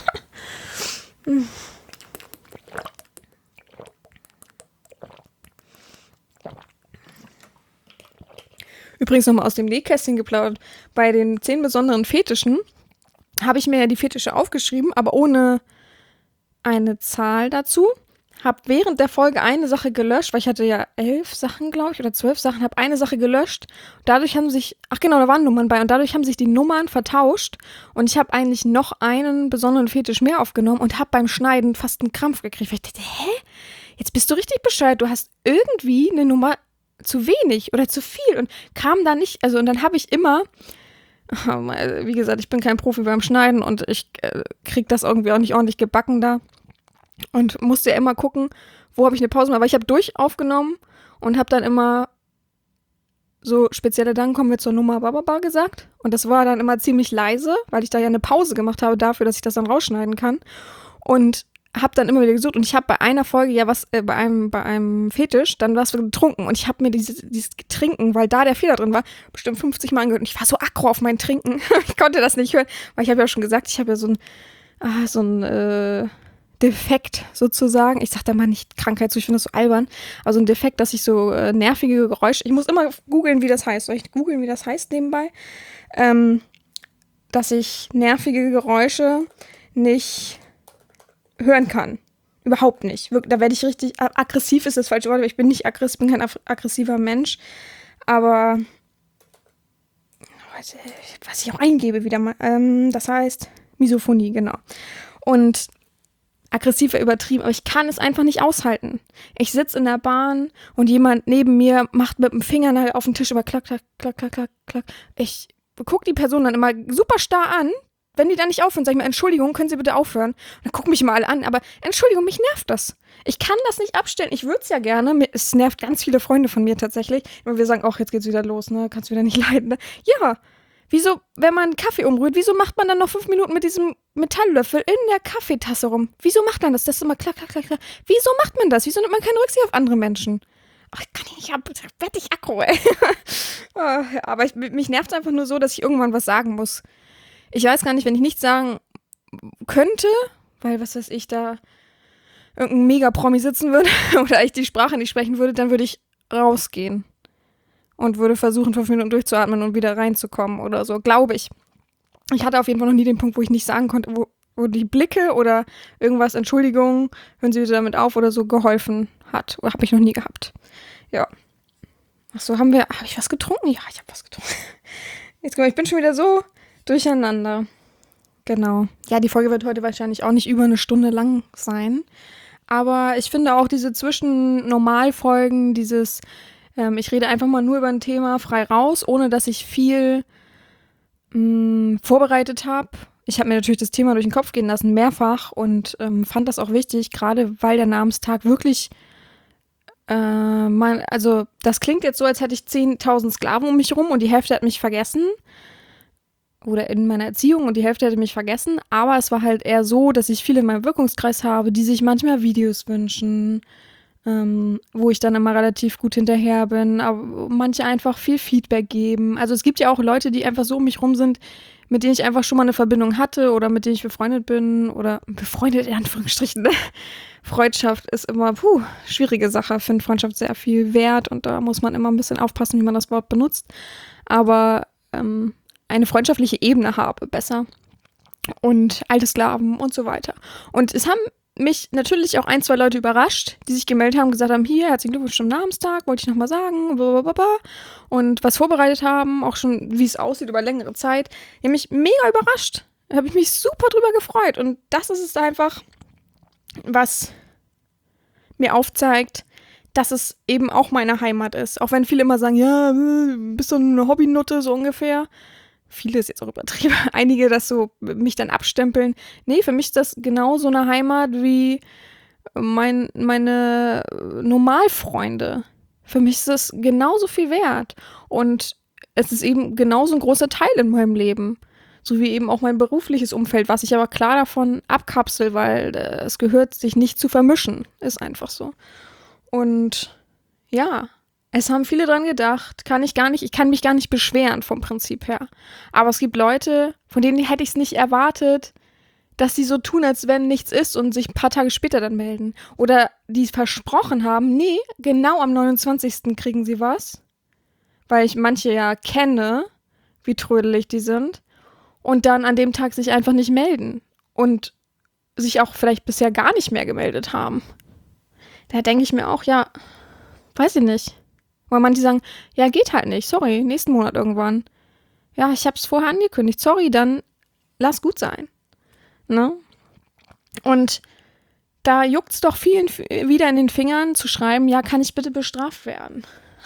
Übrigens nochmal aus dem Nähkästchen geplaudert. Bei den zehn besonderen Fetischen habe ich mir ja die Fetische aufgeschrieben, aber ohne eine Zahl dazu. Habe während der Folge eine Sache gelöscht, weil ich hatte ja elf Sachen, glaube ich, oder zwölf Sachen, habe eine Sache gelöscht. Dadurch haben sich, ach genau, da waren Nummern bei und dadurch haben sich die Nummern vertauscht und ich habe eigentlich noch einen besonderen Fetisch mehr aufgenommen und habe beim Schneiden fast einen Krampf gekriegt. Weil ich dachte, hä? Jetzt bist du richtig bescheuert, du hast irgendwie eine Nummer zu wenig oder zu viel und kam da nicht, also und dann habe ich immer, wie gesagt, ich bin kein Profi beim Schneiden und ich äh, krieg das irgendwie auch nicht ordentlich gebacken da. Und musste ja immer gucken, wo habe ich eine Pause gemacht. Aber ich habe durch aufgenommen und habe dann immer so spezielle, dann kommen wir zur Nummer Bababa gesagt. Und das war dann immer ziemlich leise, weil ich da ja eine Pause gemacht habe dafür, dass ich das dann rausschneiden kann. Und habe dann immer wieder gesucht. Und ich habe bei einer Folge ja was, äh, bei einem bei einem Fetisch, dann was getrunken. Und ich habe mir dieses, dieses Trinken, weil da der Fehler drin war, bestimmt fünfzig Mal angehört. Und ich war so aggro auf mein Trinken. Ich konnte das nicht hören, weil ich habe ja schon gesagt, ich habe ja so ein, ah, so ein, äh, Defekt sozusagen. Ich sag da mal nicht Krankheit zu, ich finde das so albern. Also ein Defekt, dass ich so äh, nervige Geräusche, ich muss immer googeln, wie das heißt. Soll ich googeln, wie das heißt nebenbei? Ähm, dass ich nervige Geräusche nicht hören kann. Überhaupt nicht. Wir, da werde ich richtig, aggressiv ist das falsche Wort, aber ich bin nicht aggressiv, bin kein aggressiver Mensch. Aber was ich auch eingebe wieder mal, ähm, das heißt Misophonie, genau. Und aggressiver übertrieben, aber ich kann es einfach nicht aushalten. Ich sitze in der Bahn und jemand neben mir macht mit dem Fingernagel auf den Tisch immer klack, klack, klack, klack, klack, klack. Ich gucke die Person dann immer super starr an. Wenn die dann nicht aufhören, sage ich mir, Entschuldigung, können Sie bitte aufhören? Und dann gucken mich mal alle an, aber Entschuldigung, mich nervt das. Ich kann das nicht abstellen. Ich würde es ja gerne. Es nervt ganz viele Freunde von mir tatsächlich. Und wir sagen, ach, jetzt geht's wieder los, ne? Kannst du wieder nicht leiden, ne? Ja. Wieso, wenn man einen Kaffee umrührt, wieso macht man dann noch fünf Minuten mit diesem Metalllöffel in der Kaffeetasse rum? Wieso macht man das? Das ist immer klack, klack, klack, klack. Wieso macht man das? Wieso nimmt man keine Rücksicht auf andere Menschen? Ach, ich kann nicht ab, werd ich aggro, ey. Ah, aber ich, mich nervt es einfach nur so, dass ich irgendwann was sagen muss. Ich weiß gar nicht, wenn ich nichts sagen könnte, weil, was weiß ich, da irgendein Mega-Promi sitzen würde oder ich die Sprache nicht sprechen würde, dann würde ich rausgehen und würde versuchen, fünf Minuten durchzuatmen und wieder reinzukommen oder so, glaube ich. Ich hatte auf jeden Fall noch nie den Punkt, wo ich nicht sagen konnte, wo, wo die Blicke oder irgendwas, Entschuldigung, hören Sie bitte damit auf oder so, geholfen hat. Oder habe ich noch nie gehabt. Ja. Achso, haben wir, habe ich was getrunken? Ja, ich habe was getrunken. Jetzt, ich bin schon wieder so durcheinander. Genau. Ja, die Folge wird heute wahrscheinlich auch nicht über eine Stunde lang sein. Aber ich finde auch diese Zwischen-Normalfolgen, dieses, ähm, ich rede einfach mal nur über ein Thema frei raus, ohne dass ich viel mh, vorbereitet habe. Ich habe mir natürlich das Thema durch den Kopf gehen lassen, mehrfach, und ähm, fand das auch wichtig, gerade weil der Namenstag wirklich, äh, mal, also das klingt jetzt so, als hätte ich zehntausend Sklaven um mich rum und die Hälfte hat mich vergessen. Oder in meiner Erziehung und die Hälfte hätte mich vergessen, aber es war halt eher so, dass ich viele in meinem Wirkungskreis habe, die sich manchmal Videos wünschen, ähm, wo ich dann immer relativ gut hinterher bin, aber manche einfach viel Feedback geben. Also es gibt ja auch Leute, die einfach so um mich rum sind, mit denen ich einfach schon mal eine Verbindung hatte oder mit denen ich befreundet bin oder befreundet in Anführungsstrichen. Ne? Freundschaft ist immer, puh, schwierige Sache. Ich finde Freundschaft sehr viel wert und da muss man immer ein bisschen aufpassen, wie man das Wort benutzt. Aber ähm, eine freundschaftliche Ebene habe, besser. Und alte Sklaven und so weiter. Und es haben mich natürlich auch ein, zwei Leute überrascht, die sich gemeldet haben, gesagt haben, hier, herzlichen Glückwunsch zum Namenstag, wollte ich nochmal sagen, blablabla. Und was vorbereitet haben, auch schon, wie es aussieht über längere Zeit. Die haben mich mega überrascht. Da habe ich mich super drüber gefreut. Und das ist es einfach, was mir aufzeigt, dass es eben auch meine Heimat ist. Auch wenn viele immer sagen, ja, bist du eine Hobbynutte, so ungefähr. Viele ist jetzt auch übertrieben, einige das so mich dann abstempeln. Nee, für mich ist das genauso eine Heimat wie mein, meine Normalfreunde. Für mich ist das genauso viel wert. Und es ist eben genauso ein großer Teil in meinem Leben. So wie eben auch mein berufliches Umfeld, was ich aber klar davon abkapsel, weil äh, es gehört, sich nicht zu vermischen. Ist einfach so. Und ja, es haben viele dran gedacht, kann ich gar nicht, ich kann mich gar nicht beschweren vom Prinzip her. Aber es gibt Leute, von denen hätte ich es nicht erwartet, dass sie so tun, als wenn nichts ist und sich ein paar Tage später dann melden. Oder die versprochen haben, nee, genau am neunundzwanzigsten kriegen sie was. Weil ich manche ja kenne, wie trödelig die sind. Und dann an dem Tag sich einfach nicht melden. Und sich auch vielleicht bisher gar nicht mehr gemeldet haben. Da denke ich mir auch, ja, weiß ich nicht. Weil manche sagen, ja, geht halt nicht, sorry, nächsten Monat irgendwann. Ja, ich hab's vorher angekündigt, sorry, dann lass gut sein. Ne? Und da juckt's doch vielen wieder in den Fingern zu schreiben, ja, kann ich bitte bestraft werden?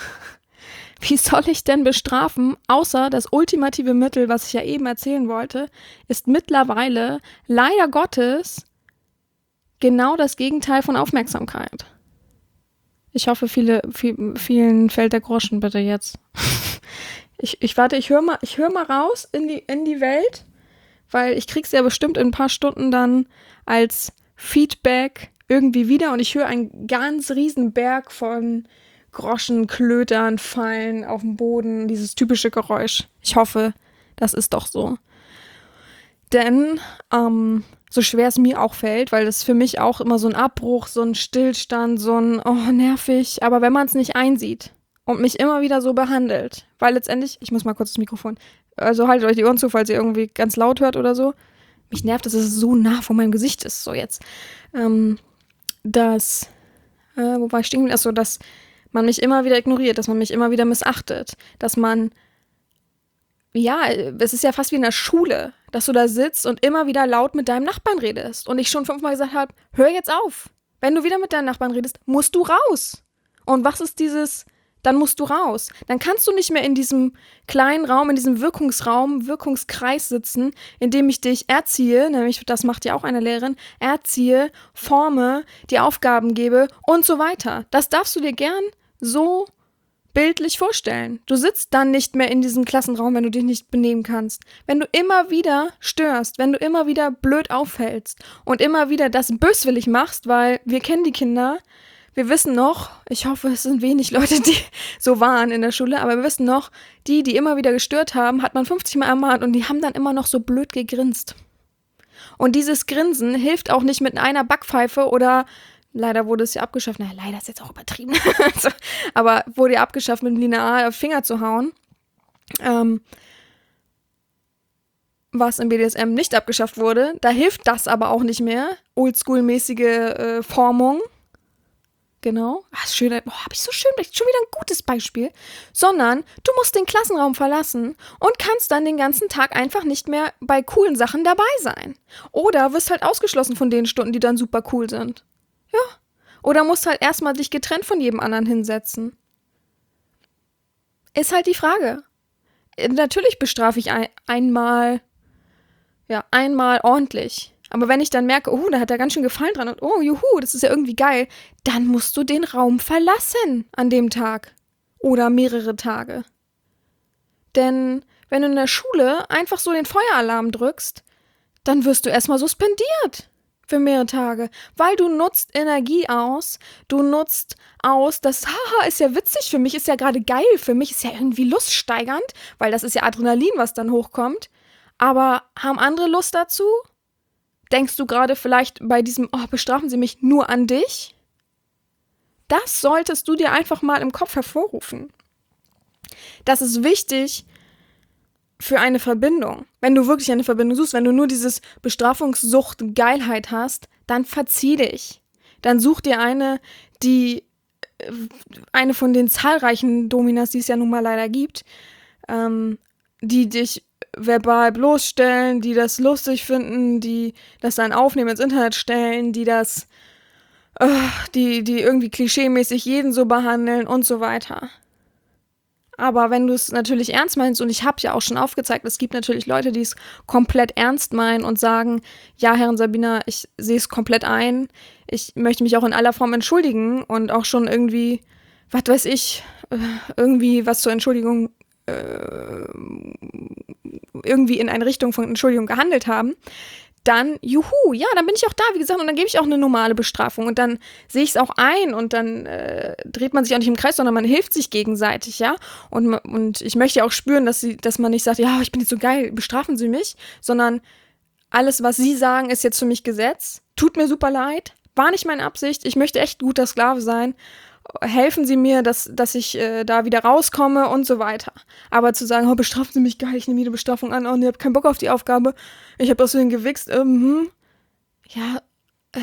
Wie soll ich denn bestrafen, außer das ultimative Mittel, was ich ja eben erzählen wollte, ist mittlerweile leider Gottes genau das Gegenteil von Aufmerksamkeit. Ich hoffe, viele, viel, vielen fällt der Groschen bitte jetzt. ich, ich warte, ich höre mal, ich hör mal raus in die, in die Welt, weil ich krieg's ja bestimmt in ein paar Stunden dann als Feedback irgendwie wieder und ich höre einen ganz riesen Berg von Groschen, Klötern, Fallen auf dem Boden, dieses typische Geräusch. Ich hoffe, das ist doch so. Denn, ähm, so schwer es mir auch fällt, weil das für mich auch immer so ein Abbruch, so ein Stillstand, so ein, oh, nervig. Aber wenn man es nicht einsieht und mich immer wieder so behandelt, weil letztendlich, ich muss mal kurz das Mikrofon, also haltet euch die Ohren zu, falls ihr irgendwie ganz laut hört oder so. Mich nervt, dass es so nah vor meinem Gesicht ist, so jetzt. Ähm, dass, äh, wo war ich stehen? Achso, dass man mich immer wieder ignoriert, dass man mich immer wieder missachtet, dass man, ja, es ist ja fast wie in der Schule, dass du da sitzt und immer wieder laut mit deinem Nachbarn redest. Und ich schon fünfmal gesagt habe, hör jetzt auf. Wenn du wieder mit deinem Nachbarn redest, musst du raus. Und was ist dieses, dann musst du raus. Dann kannst du nicht mehr in diesem kleinen Raum, in diesem Wirkungsraum, Wirkungskreis sitzen, in dem ich dich erziehe, nämlich das macht ja auch eine Lehrerin, erziehe, forme, die Aufgaben gebe und so weiter. Das darfst du dir gern so bildlich vorstellen. Du sitzt dann nicht mehr in diesem Klassenraum, wenn du dich nicht benehmen kannst. Wenn du immer wieder störst, wenn du immer wieder blöd auffällst und immer wieder das böswillig machst, weil wir kennen die Kinder, wir wissen noch, ich hoffe, es sind wenig Leute, die so waren in der Schule, aber wir wissen noch, die, die immer wieder gestört haben, hat man fünfzig Mal ermahnt und die haben dann immer noch so blöd gegrinst. Und dieses Grinsen hilft auch nicht mit einer Backpfeife oder, leider wurde es ja abgeschafft, naja, leider ist jetzt auch übertrieben, aber wurde ja abgeschafft, mit dem Lineal auf den Finger zu hauen. Ähm, was im B D S M nicht abgeschafft wurde, da hilft das aber auch nicht mehr. Oldschool-mäßige äh, Formung. Genau. Ach, schön, oh, hab ich so schön, schon wieder ein gutes Beispiel. Sondern du musst den Klassenraum verlassen und kannst dann den ganzen Tag einfach nicht mehr bei coolen Sachen dabei sein. Oder wirst halt ausgeschlossen von den Stunden, die dann super cool sind. Ja. Oder musst halt erstmal dich getrennt von jedem anderen hinsetzen. Ist halt die Frage. Natürlich bestrafe ich ein, einmal, ja, einmal ordentlich. Aber wenn ich dann merke, oh, da hat er ganz schön Gefallen dran und oh, juhu, das ist ja irgendwie geil, dann musst du den Raum verlassen an dem Tag. Oder mehrere Tage. Denn wenn du in der Schule einfach so den Feueralarm drückst, dann wirst du erstmal suspendiert für mehrere Tage. Weil du nutzt Energie aus, du nutzt aus, das, haha, ist ja witzig, für mich ist ja gerade geil, für mich ist ja irgendwie luststeigernd, weil das ist ja Adrenalin, was dann hochkommt. Aber haben andere Lust dazu? Denkst du gerade vielleicht bei diesem, oh, bestrafen Sie mich nur an dich? Das solltest du dir einfach mal im Kopf hervorrufen. Das ist wichtig für eine Verbindung. Wenn du wirklich eine Verbindung suchst, wenn du nur dieses Bestrafungssucht-Geilheit hast, dann verzieh dich. Dann such dir eine, die, eine von den zahlreichen Dominas, die es ja nun mal leider gibt, ähm, die dich verbal bloßstellen, die das lustig finden, die das dann aufnehmen, ins Internet stellen, die das, äh, die, die irgendwie klischeemäßig jeden so behandeln und so weiter. Aber wenn du es natürlich ernst meinst, und ich habe ja auch schon aufgezeigt, es gibt natürlich Leute, die es komplett ernst meinen und sagen, ja, Herrin Sabina, ich sehe es komplett ein, ich möchte mich auch in aller Form entschuldigen und auch schon irgendwie, was weiß ich, irgendwie was zur Entschuldigung irgendwie in eine Richtung von Entschuldigung gehandelt haben, dann, juhu, ja, dann bin ich auch da, wie gesagt, und dann gebe ich auch eine normale Bestrafung und dann sehe ich es auch ein und dann äh, dreht man sich auch nicht im Kreis, sondern man hilft sich gegenseitig, ja, und, und ich möchte ja auch spüren, dass sie, dass man nicht sagt, ja, ich bin jetzt so geil, bestrafen Sie mich, sondern alles, was Sie sagen, ist jetzt für mich Gesetz, tut mir super leid, war nicht meine Absicht, ich möchte echt guter Sklave sein, helfen Sie mir, dass, dass ich äh, da wieder rauskomme und so weiter. Aber zu sagen, oh, bestrafen Sie mich geil, ich nehme jede Bestrafung an, oh, ich habe keinen Bock auf die Aufgabe, ich habe aus Versehen gewichst, ähm, ja, äh,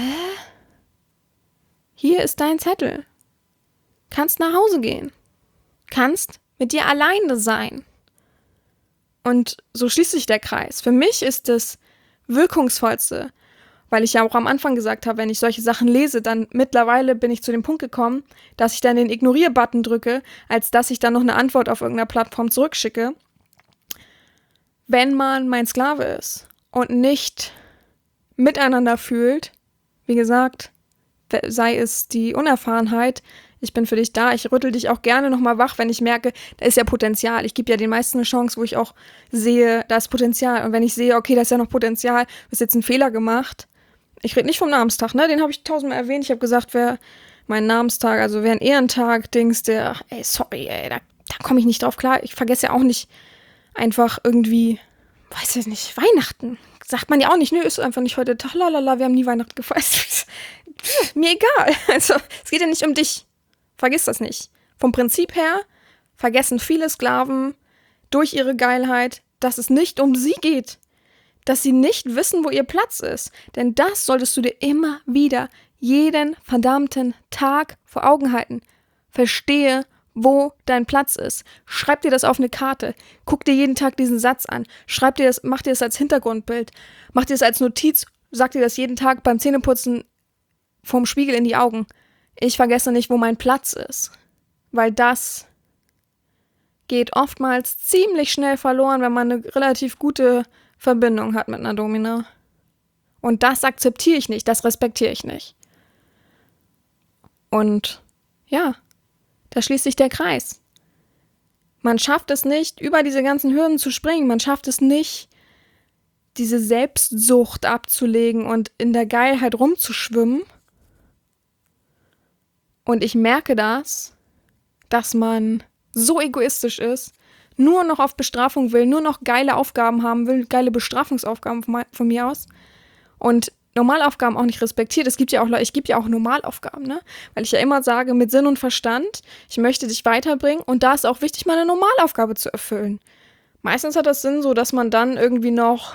hier ist dein Zettel. Kannst nach Hause gehen. Kannst mit dir alleine sein. Und so schließt sich der Kreis. Für mich ist das Wirkungsvollste, weil ich ja auch am Anfang gesagt habe, wenn ich solche Sachen lese, dann mittlerweile bin ich zu dem Punkt gekommen, dass ich dann den Ignorier-Button drücke, als dass ich dann noch eine Antwort auf irgendeiner Plattform zurückschicke, wenn man mein Sklave ist und nicht miteinander fühlt, wie gesagt, sei es die Unerfahrenheit, ich bin für dich da, ich rüttel dich auch gerne nochmal wach, wenn ich merke, da ist ja Potenzial. Ich gebe ja den meisten eine Chance, wo ich auch sehe, da ist Potenzial. Und wenn ich sehe, okay, da ist ja noch Potenzial, du hast jetzt einen Fehler gemacht, ich rede nicht vom Namenstag, ne? Den habe ich tausendmal erwähnt. Ich habe gesagt, wer mein Namenstag, also wer ein Ehrentag, Dings, der, ach, ey, sorry, ey, da, da komme ich nicht drauf klar. Ich vergesse ja auch nicht einfach irgendwie, weiß ich nicht, Weihnachten. Sagt man ja auch nicht, nö, ist einfach nicht heute Tag, lalala, wir haben nie Weihnachten gefeiert. Mir egal. Also, es geht ja nicht um dich. Vergiss das nicht. Vom Prinzip her vergessen viele Sklaven durch ihre Geilheit, dass es nicht um sie geht. Dass sie nicht wissen, wo ihr Platz ist. Denn das solltest du dir immer wieder jeden verdammten Tag vor Augen halten. Verstehe, wo dein Platz ist. Schreib dir das auf eine Karte. Guck dir jeden Tag diesen Satz an. Schreib dir das, mach dir das als Hintergrundbild. Mach dir das als Notiz. Sag dir das jeden Tag beim Zähneputzen vorm Spiegel in die Augen. Ich vergesse nicht, wo mein Platz ist. Weil das geht oftmals ziemlich schnell verloren, wenn man eine relativ gute Verbindung hat mit einer Domina. Und das akzeptiere ich nicht, das respektiere ich nicht. Und ja, da schließt sich der Kreis. Man schafft es nicht, über diese ganzen Hürden zu springen. Man schafft es nicht, diese Selbstsucht abzulegen und in der Geilheit rumzuschwimmen. Und ich merke das, dass man so egoistisch ist, nur noch auf Bestrafung will, nur noch geile Aufgaben haben will, geile Bestrafungsaufgaben von, von mir aus und Normalaufgaben auch nicht respektiert. Es gibt ja auch, ich gebe ja auch Normalaufgaben, ne? Weil ich ja immer sage, mit Sinn und Verstand, ich möchte dich weiterbringen und da ist auch wichtig, meine Normalaufgabe zu erfüllen. Meistens hat das Sinn so, dass man dann irgendwie noch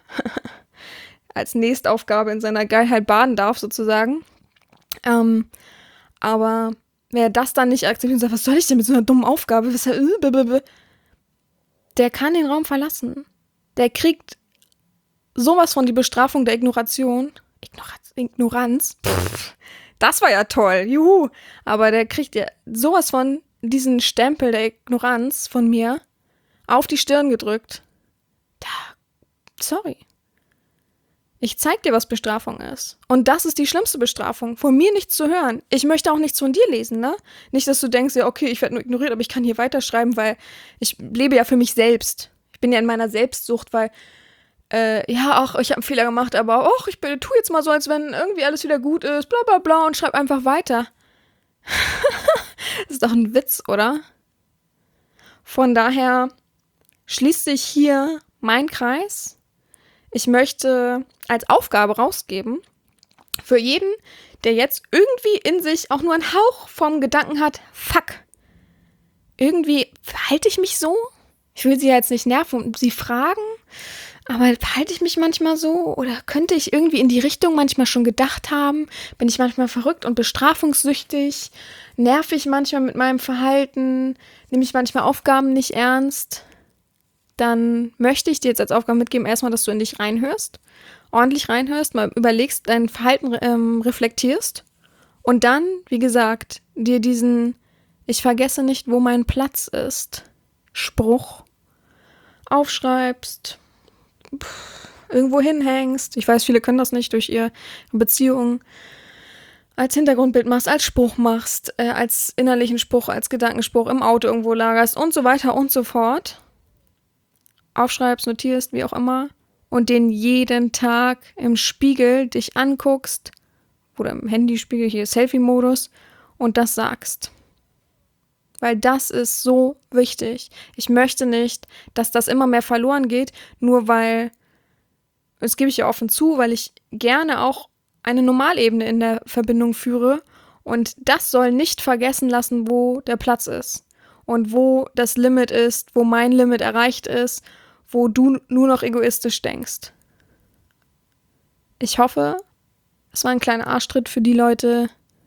als Nächstaufgabe in seiner Geilheit baden darf, sozusagen. Ähm, aber wer das dann nicht akzeptiert und sagt, was soll ich denn mit so einer dummen Aufgabe? Was, äh, blablabla, der kann den Raum verlassen. Der kriegt sowas von die Bestrafung der Ignoration. Ignoranz. Ignoranz. Pff, das war ja toll. Juhu. Aber der kriegt ja sowas von diesen Stempel der Ignoranz von mir auf die Stirn gedrückt. Da, sorry. Ich zeig dir, was Bestrafung ist. Und das ist die schlimmste Bestrafung. Von mir nichts zu hören. Ich möchte auch nichts von dir lesen, ne? Nicht, dass du denkst, ja, okay, ich werde nur ignoriert, aber ich kann hier weiterschreiben, weil ich lebe ja für mich selbst. Ich bin ja in meiner Selbstsucht, weil, äh, ja, ach, ich habe einen Fehler gemacht, aber, ach, ich tu jetzt mal so, als wenn irgendwie alles wieder gut ist, bla bla bla, und schreib einfach weiter. Das ist doch ein Witz, oder? Von daher schließt sich hier mein Kreis. Ich möchte als Aufgabe rausgeben, für jeden, der jetzt irgendwie in sich auch nur einen Hauch vom Gedanken hat, fuck, irgendwie verhalte ich mich so? Ich will sie ja jetzt nicht nerven und sie fragen, aber verhalte ich mich manchmal so? Oder könnte ich irgendwie in die Richtung manchmal schon gedacht haben? Bin ich manchmal verrückt und bestrafungssüchtig? Nerv ich manchmal mit meinem Verhalten? Nehme ich manchmal Aufgaben nicht ernst? Dann möchte ich dir jetzt als Aufgabe mitgeben, erstmal, dass du in dich reinhörst, ordentlich reinhörst, mal überlegst, dein Verhalten ähm, reflektierst und dann, wie gesagt, dir diesen "Ich vergesse nicht, wo mein Platz ist" Spruch aufschreibst, pff, irgendwo hinhängst. Ich weiß, viele können das nicht durch ihre Beziehung. Als Hintergrundbild machst, als Spruch machst, äh, als innerlichen Spruch, als Gedankenspruch im Auto irgendwo lagerst und so weiter und so fort. Aufschreibst, notierst, wie auch immer, und den jeden Tag im Spiegel dich anguckst oder im Handyspiegel, hier Selfie-Modus, und das sagst. Weil das ist so wichtig. Ich möchte nicht, dass das immer mehr verloren geht, nur weil, das gebe ich ja offen zu, weil ich gerne auch eine Normalebene in der Verbindung führe und das soll nicht vergessen lassen, wo der Platz ist und wo das Limit ist, wo mein Limit erreicht ist, wo du nur noch egoistisch denkst. Ich hoffe, es war ein kleiner Arschtritt für die Leute,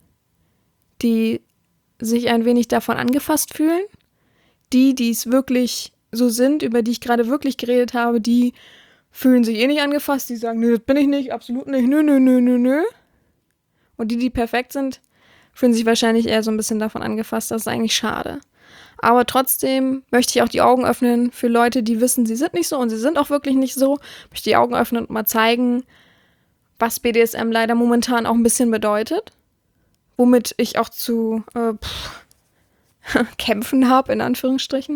die sich ein wenig davon angefasst fühlen. Die, die es wirklich so sind, über die ich gerade wirklich geredet habe, die fühlen sich eh nicht angefasst. Die sagen, nö, das bin ich nicht, absolut nicht, nö, nö, nö, nö, nö. Und die, die perfekt sind, fühlen sich wahrscheinlich eher so ein bisschen davon angefasst. Das ist eigentlich schade. Aber trotzdem möchte ich auch die Augen öffnen für Leute, die wissen, sie sind nicht so und sie sind auch wirklich nicht so. Ich möchte die Augen öffnen und mal zeigen, was B D S M leider momentan auch ein bisschen bedeutet. Womit ich auch zu äh, pff, kämpfen habe, in Anführungsstrichen.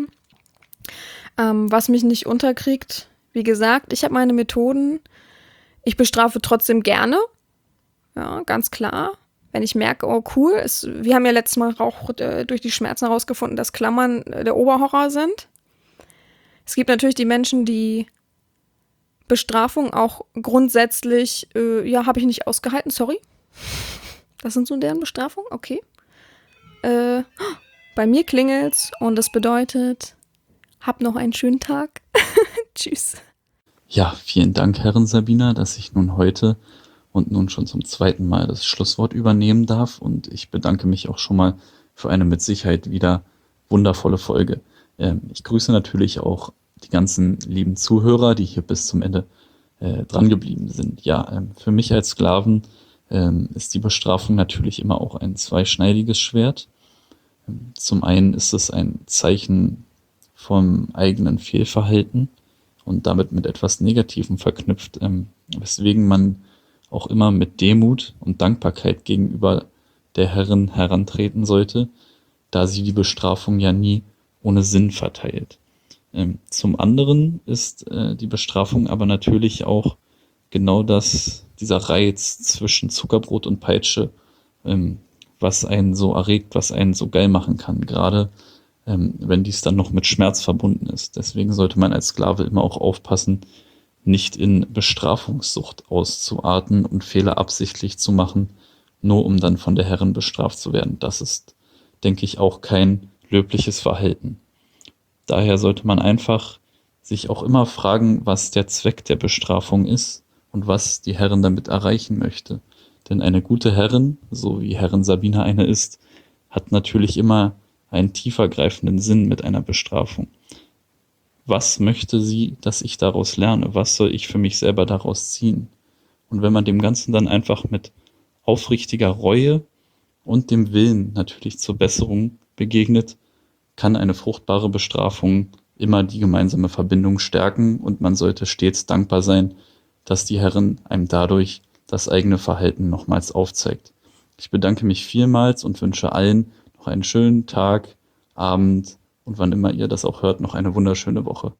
Ähm, was mich nicht unterkriegt. Wie gesagt, ich habe meine Methoden. Ich bestrafe trotzdem gerne. Ja, ganz klar. Wenn ich merke, oh cool, es, wir haben ja letztes Mal auch äh, durch die Schmerzen herausgefunden, dass Klammern äh, der Oberhorror sind. Es gibt natürlich die Menschen, die Bestrafung auch grundsätzlich, äh, ja, habe ich nicht ausgehalten, sorry. Das sind so deren Bestrafung, okay. Äh, bei mir klingelt's und das bedeutet, hab noch einen schönen Tag. Tschüss. Ja, vielen Dank, Herrin Sabina, dass ich nun heute und nun schon zum zweiten Mal das Schlusswort übernehmen darf. Und ich bedanke mich auch schon mal für eine mit Sicherheit wieder wundervolle Folge. Ähm, ich grüße natürlich auch die ganzen lieben Zuhörer, die hier bis zum Ende äh, dran geblieben sind. Ja, ähm, für mich als Sklaven ähm, ist die Bestrafung natürlich immer auch ein zweischneidiges Schwert. Ähm, zum einen ist es ein Zeichen vom eigenen Fehlverhalten und damit mit etwas Negativem verknüpft, ähm, weswegen man auch immer mit Demut und Dankbarkeit gegenüber der Herrin herantreten sollte, da sie die Bestrafung ja nie ohne Sinn verteilt. Ähm, zum anderen ist äh, die Bestrafung aber natürlich auch genau das, dieser Reiz zwischen Zuckerbrot und Peitsche, ähm, was einen so erregt, was einen so geil machen kann, gerade ähm, wenn dies dann noch mit Schmerz verbunden ist. Deswegen sollte man als Sklave immer auch aufpassen, nicht in Bestrafungssucht auszuarten und Fehler absichtlich zu machen, nur um dann von der Herrin bestraft zu werden. Das ist, denke ich, auch kein löbliches Verhalten. Daher sollte man einfach sich auch immer fragen, was der Zweck der Bestrafung ist und was die Herrin damit erreichen möchte. Denn eine gute Herrin, so wie Herrin Sabina eine ist, hat natürlich immer einen tiefergreifenden Sinn mit einer Bestrafung. Was möchte sie, dass ich daraus lerne? Was soll ich für mich selber daraus ziehen? Und wenn man dem Ganzen dann einfach mit aufrichtiger Reue und dem Willen natürlich zur Besserung begegnet, kann eine fruchtbare Bestrafung immer die gemeinsame Verbindung stärken und man sollte stets dankbar sein, dass die Herrin einem dadurch das eigene Verhalten nochmals aufzeigt. Ich bedanke mich vielmals und wünsche allen noch einen schönen Tag, Abend und wann immer ihr das auch hört, noch eine wunderschöne Woche.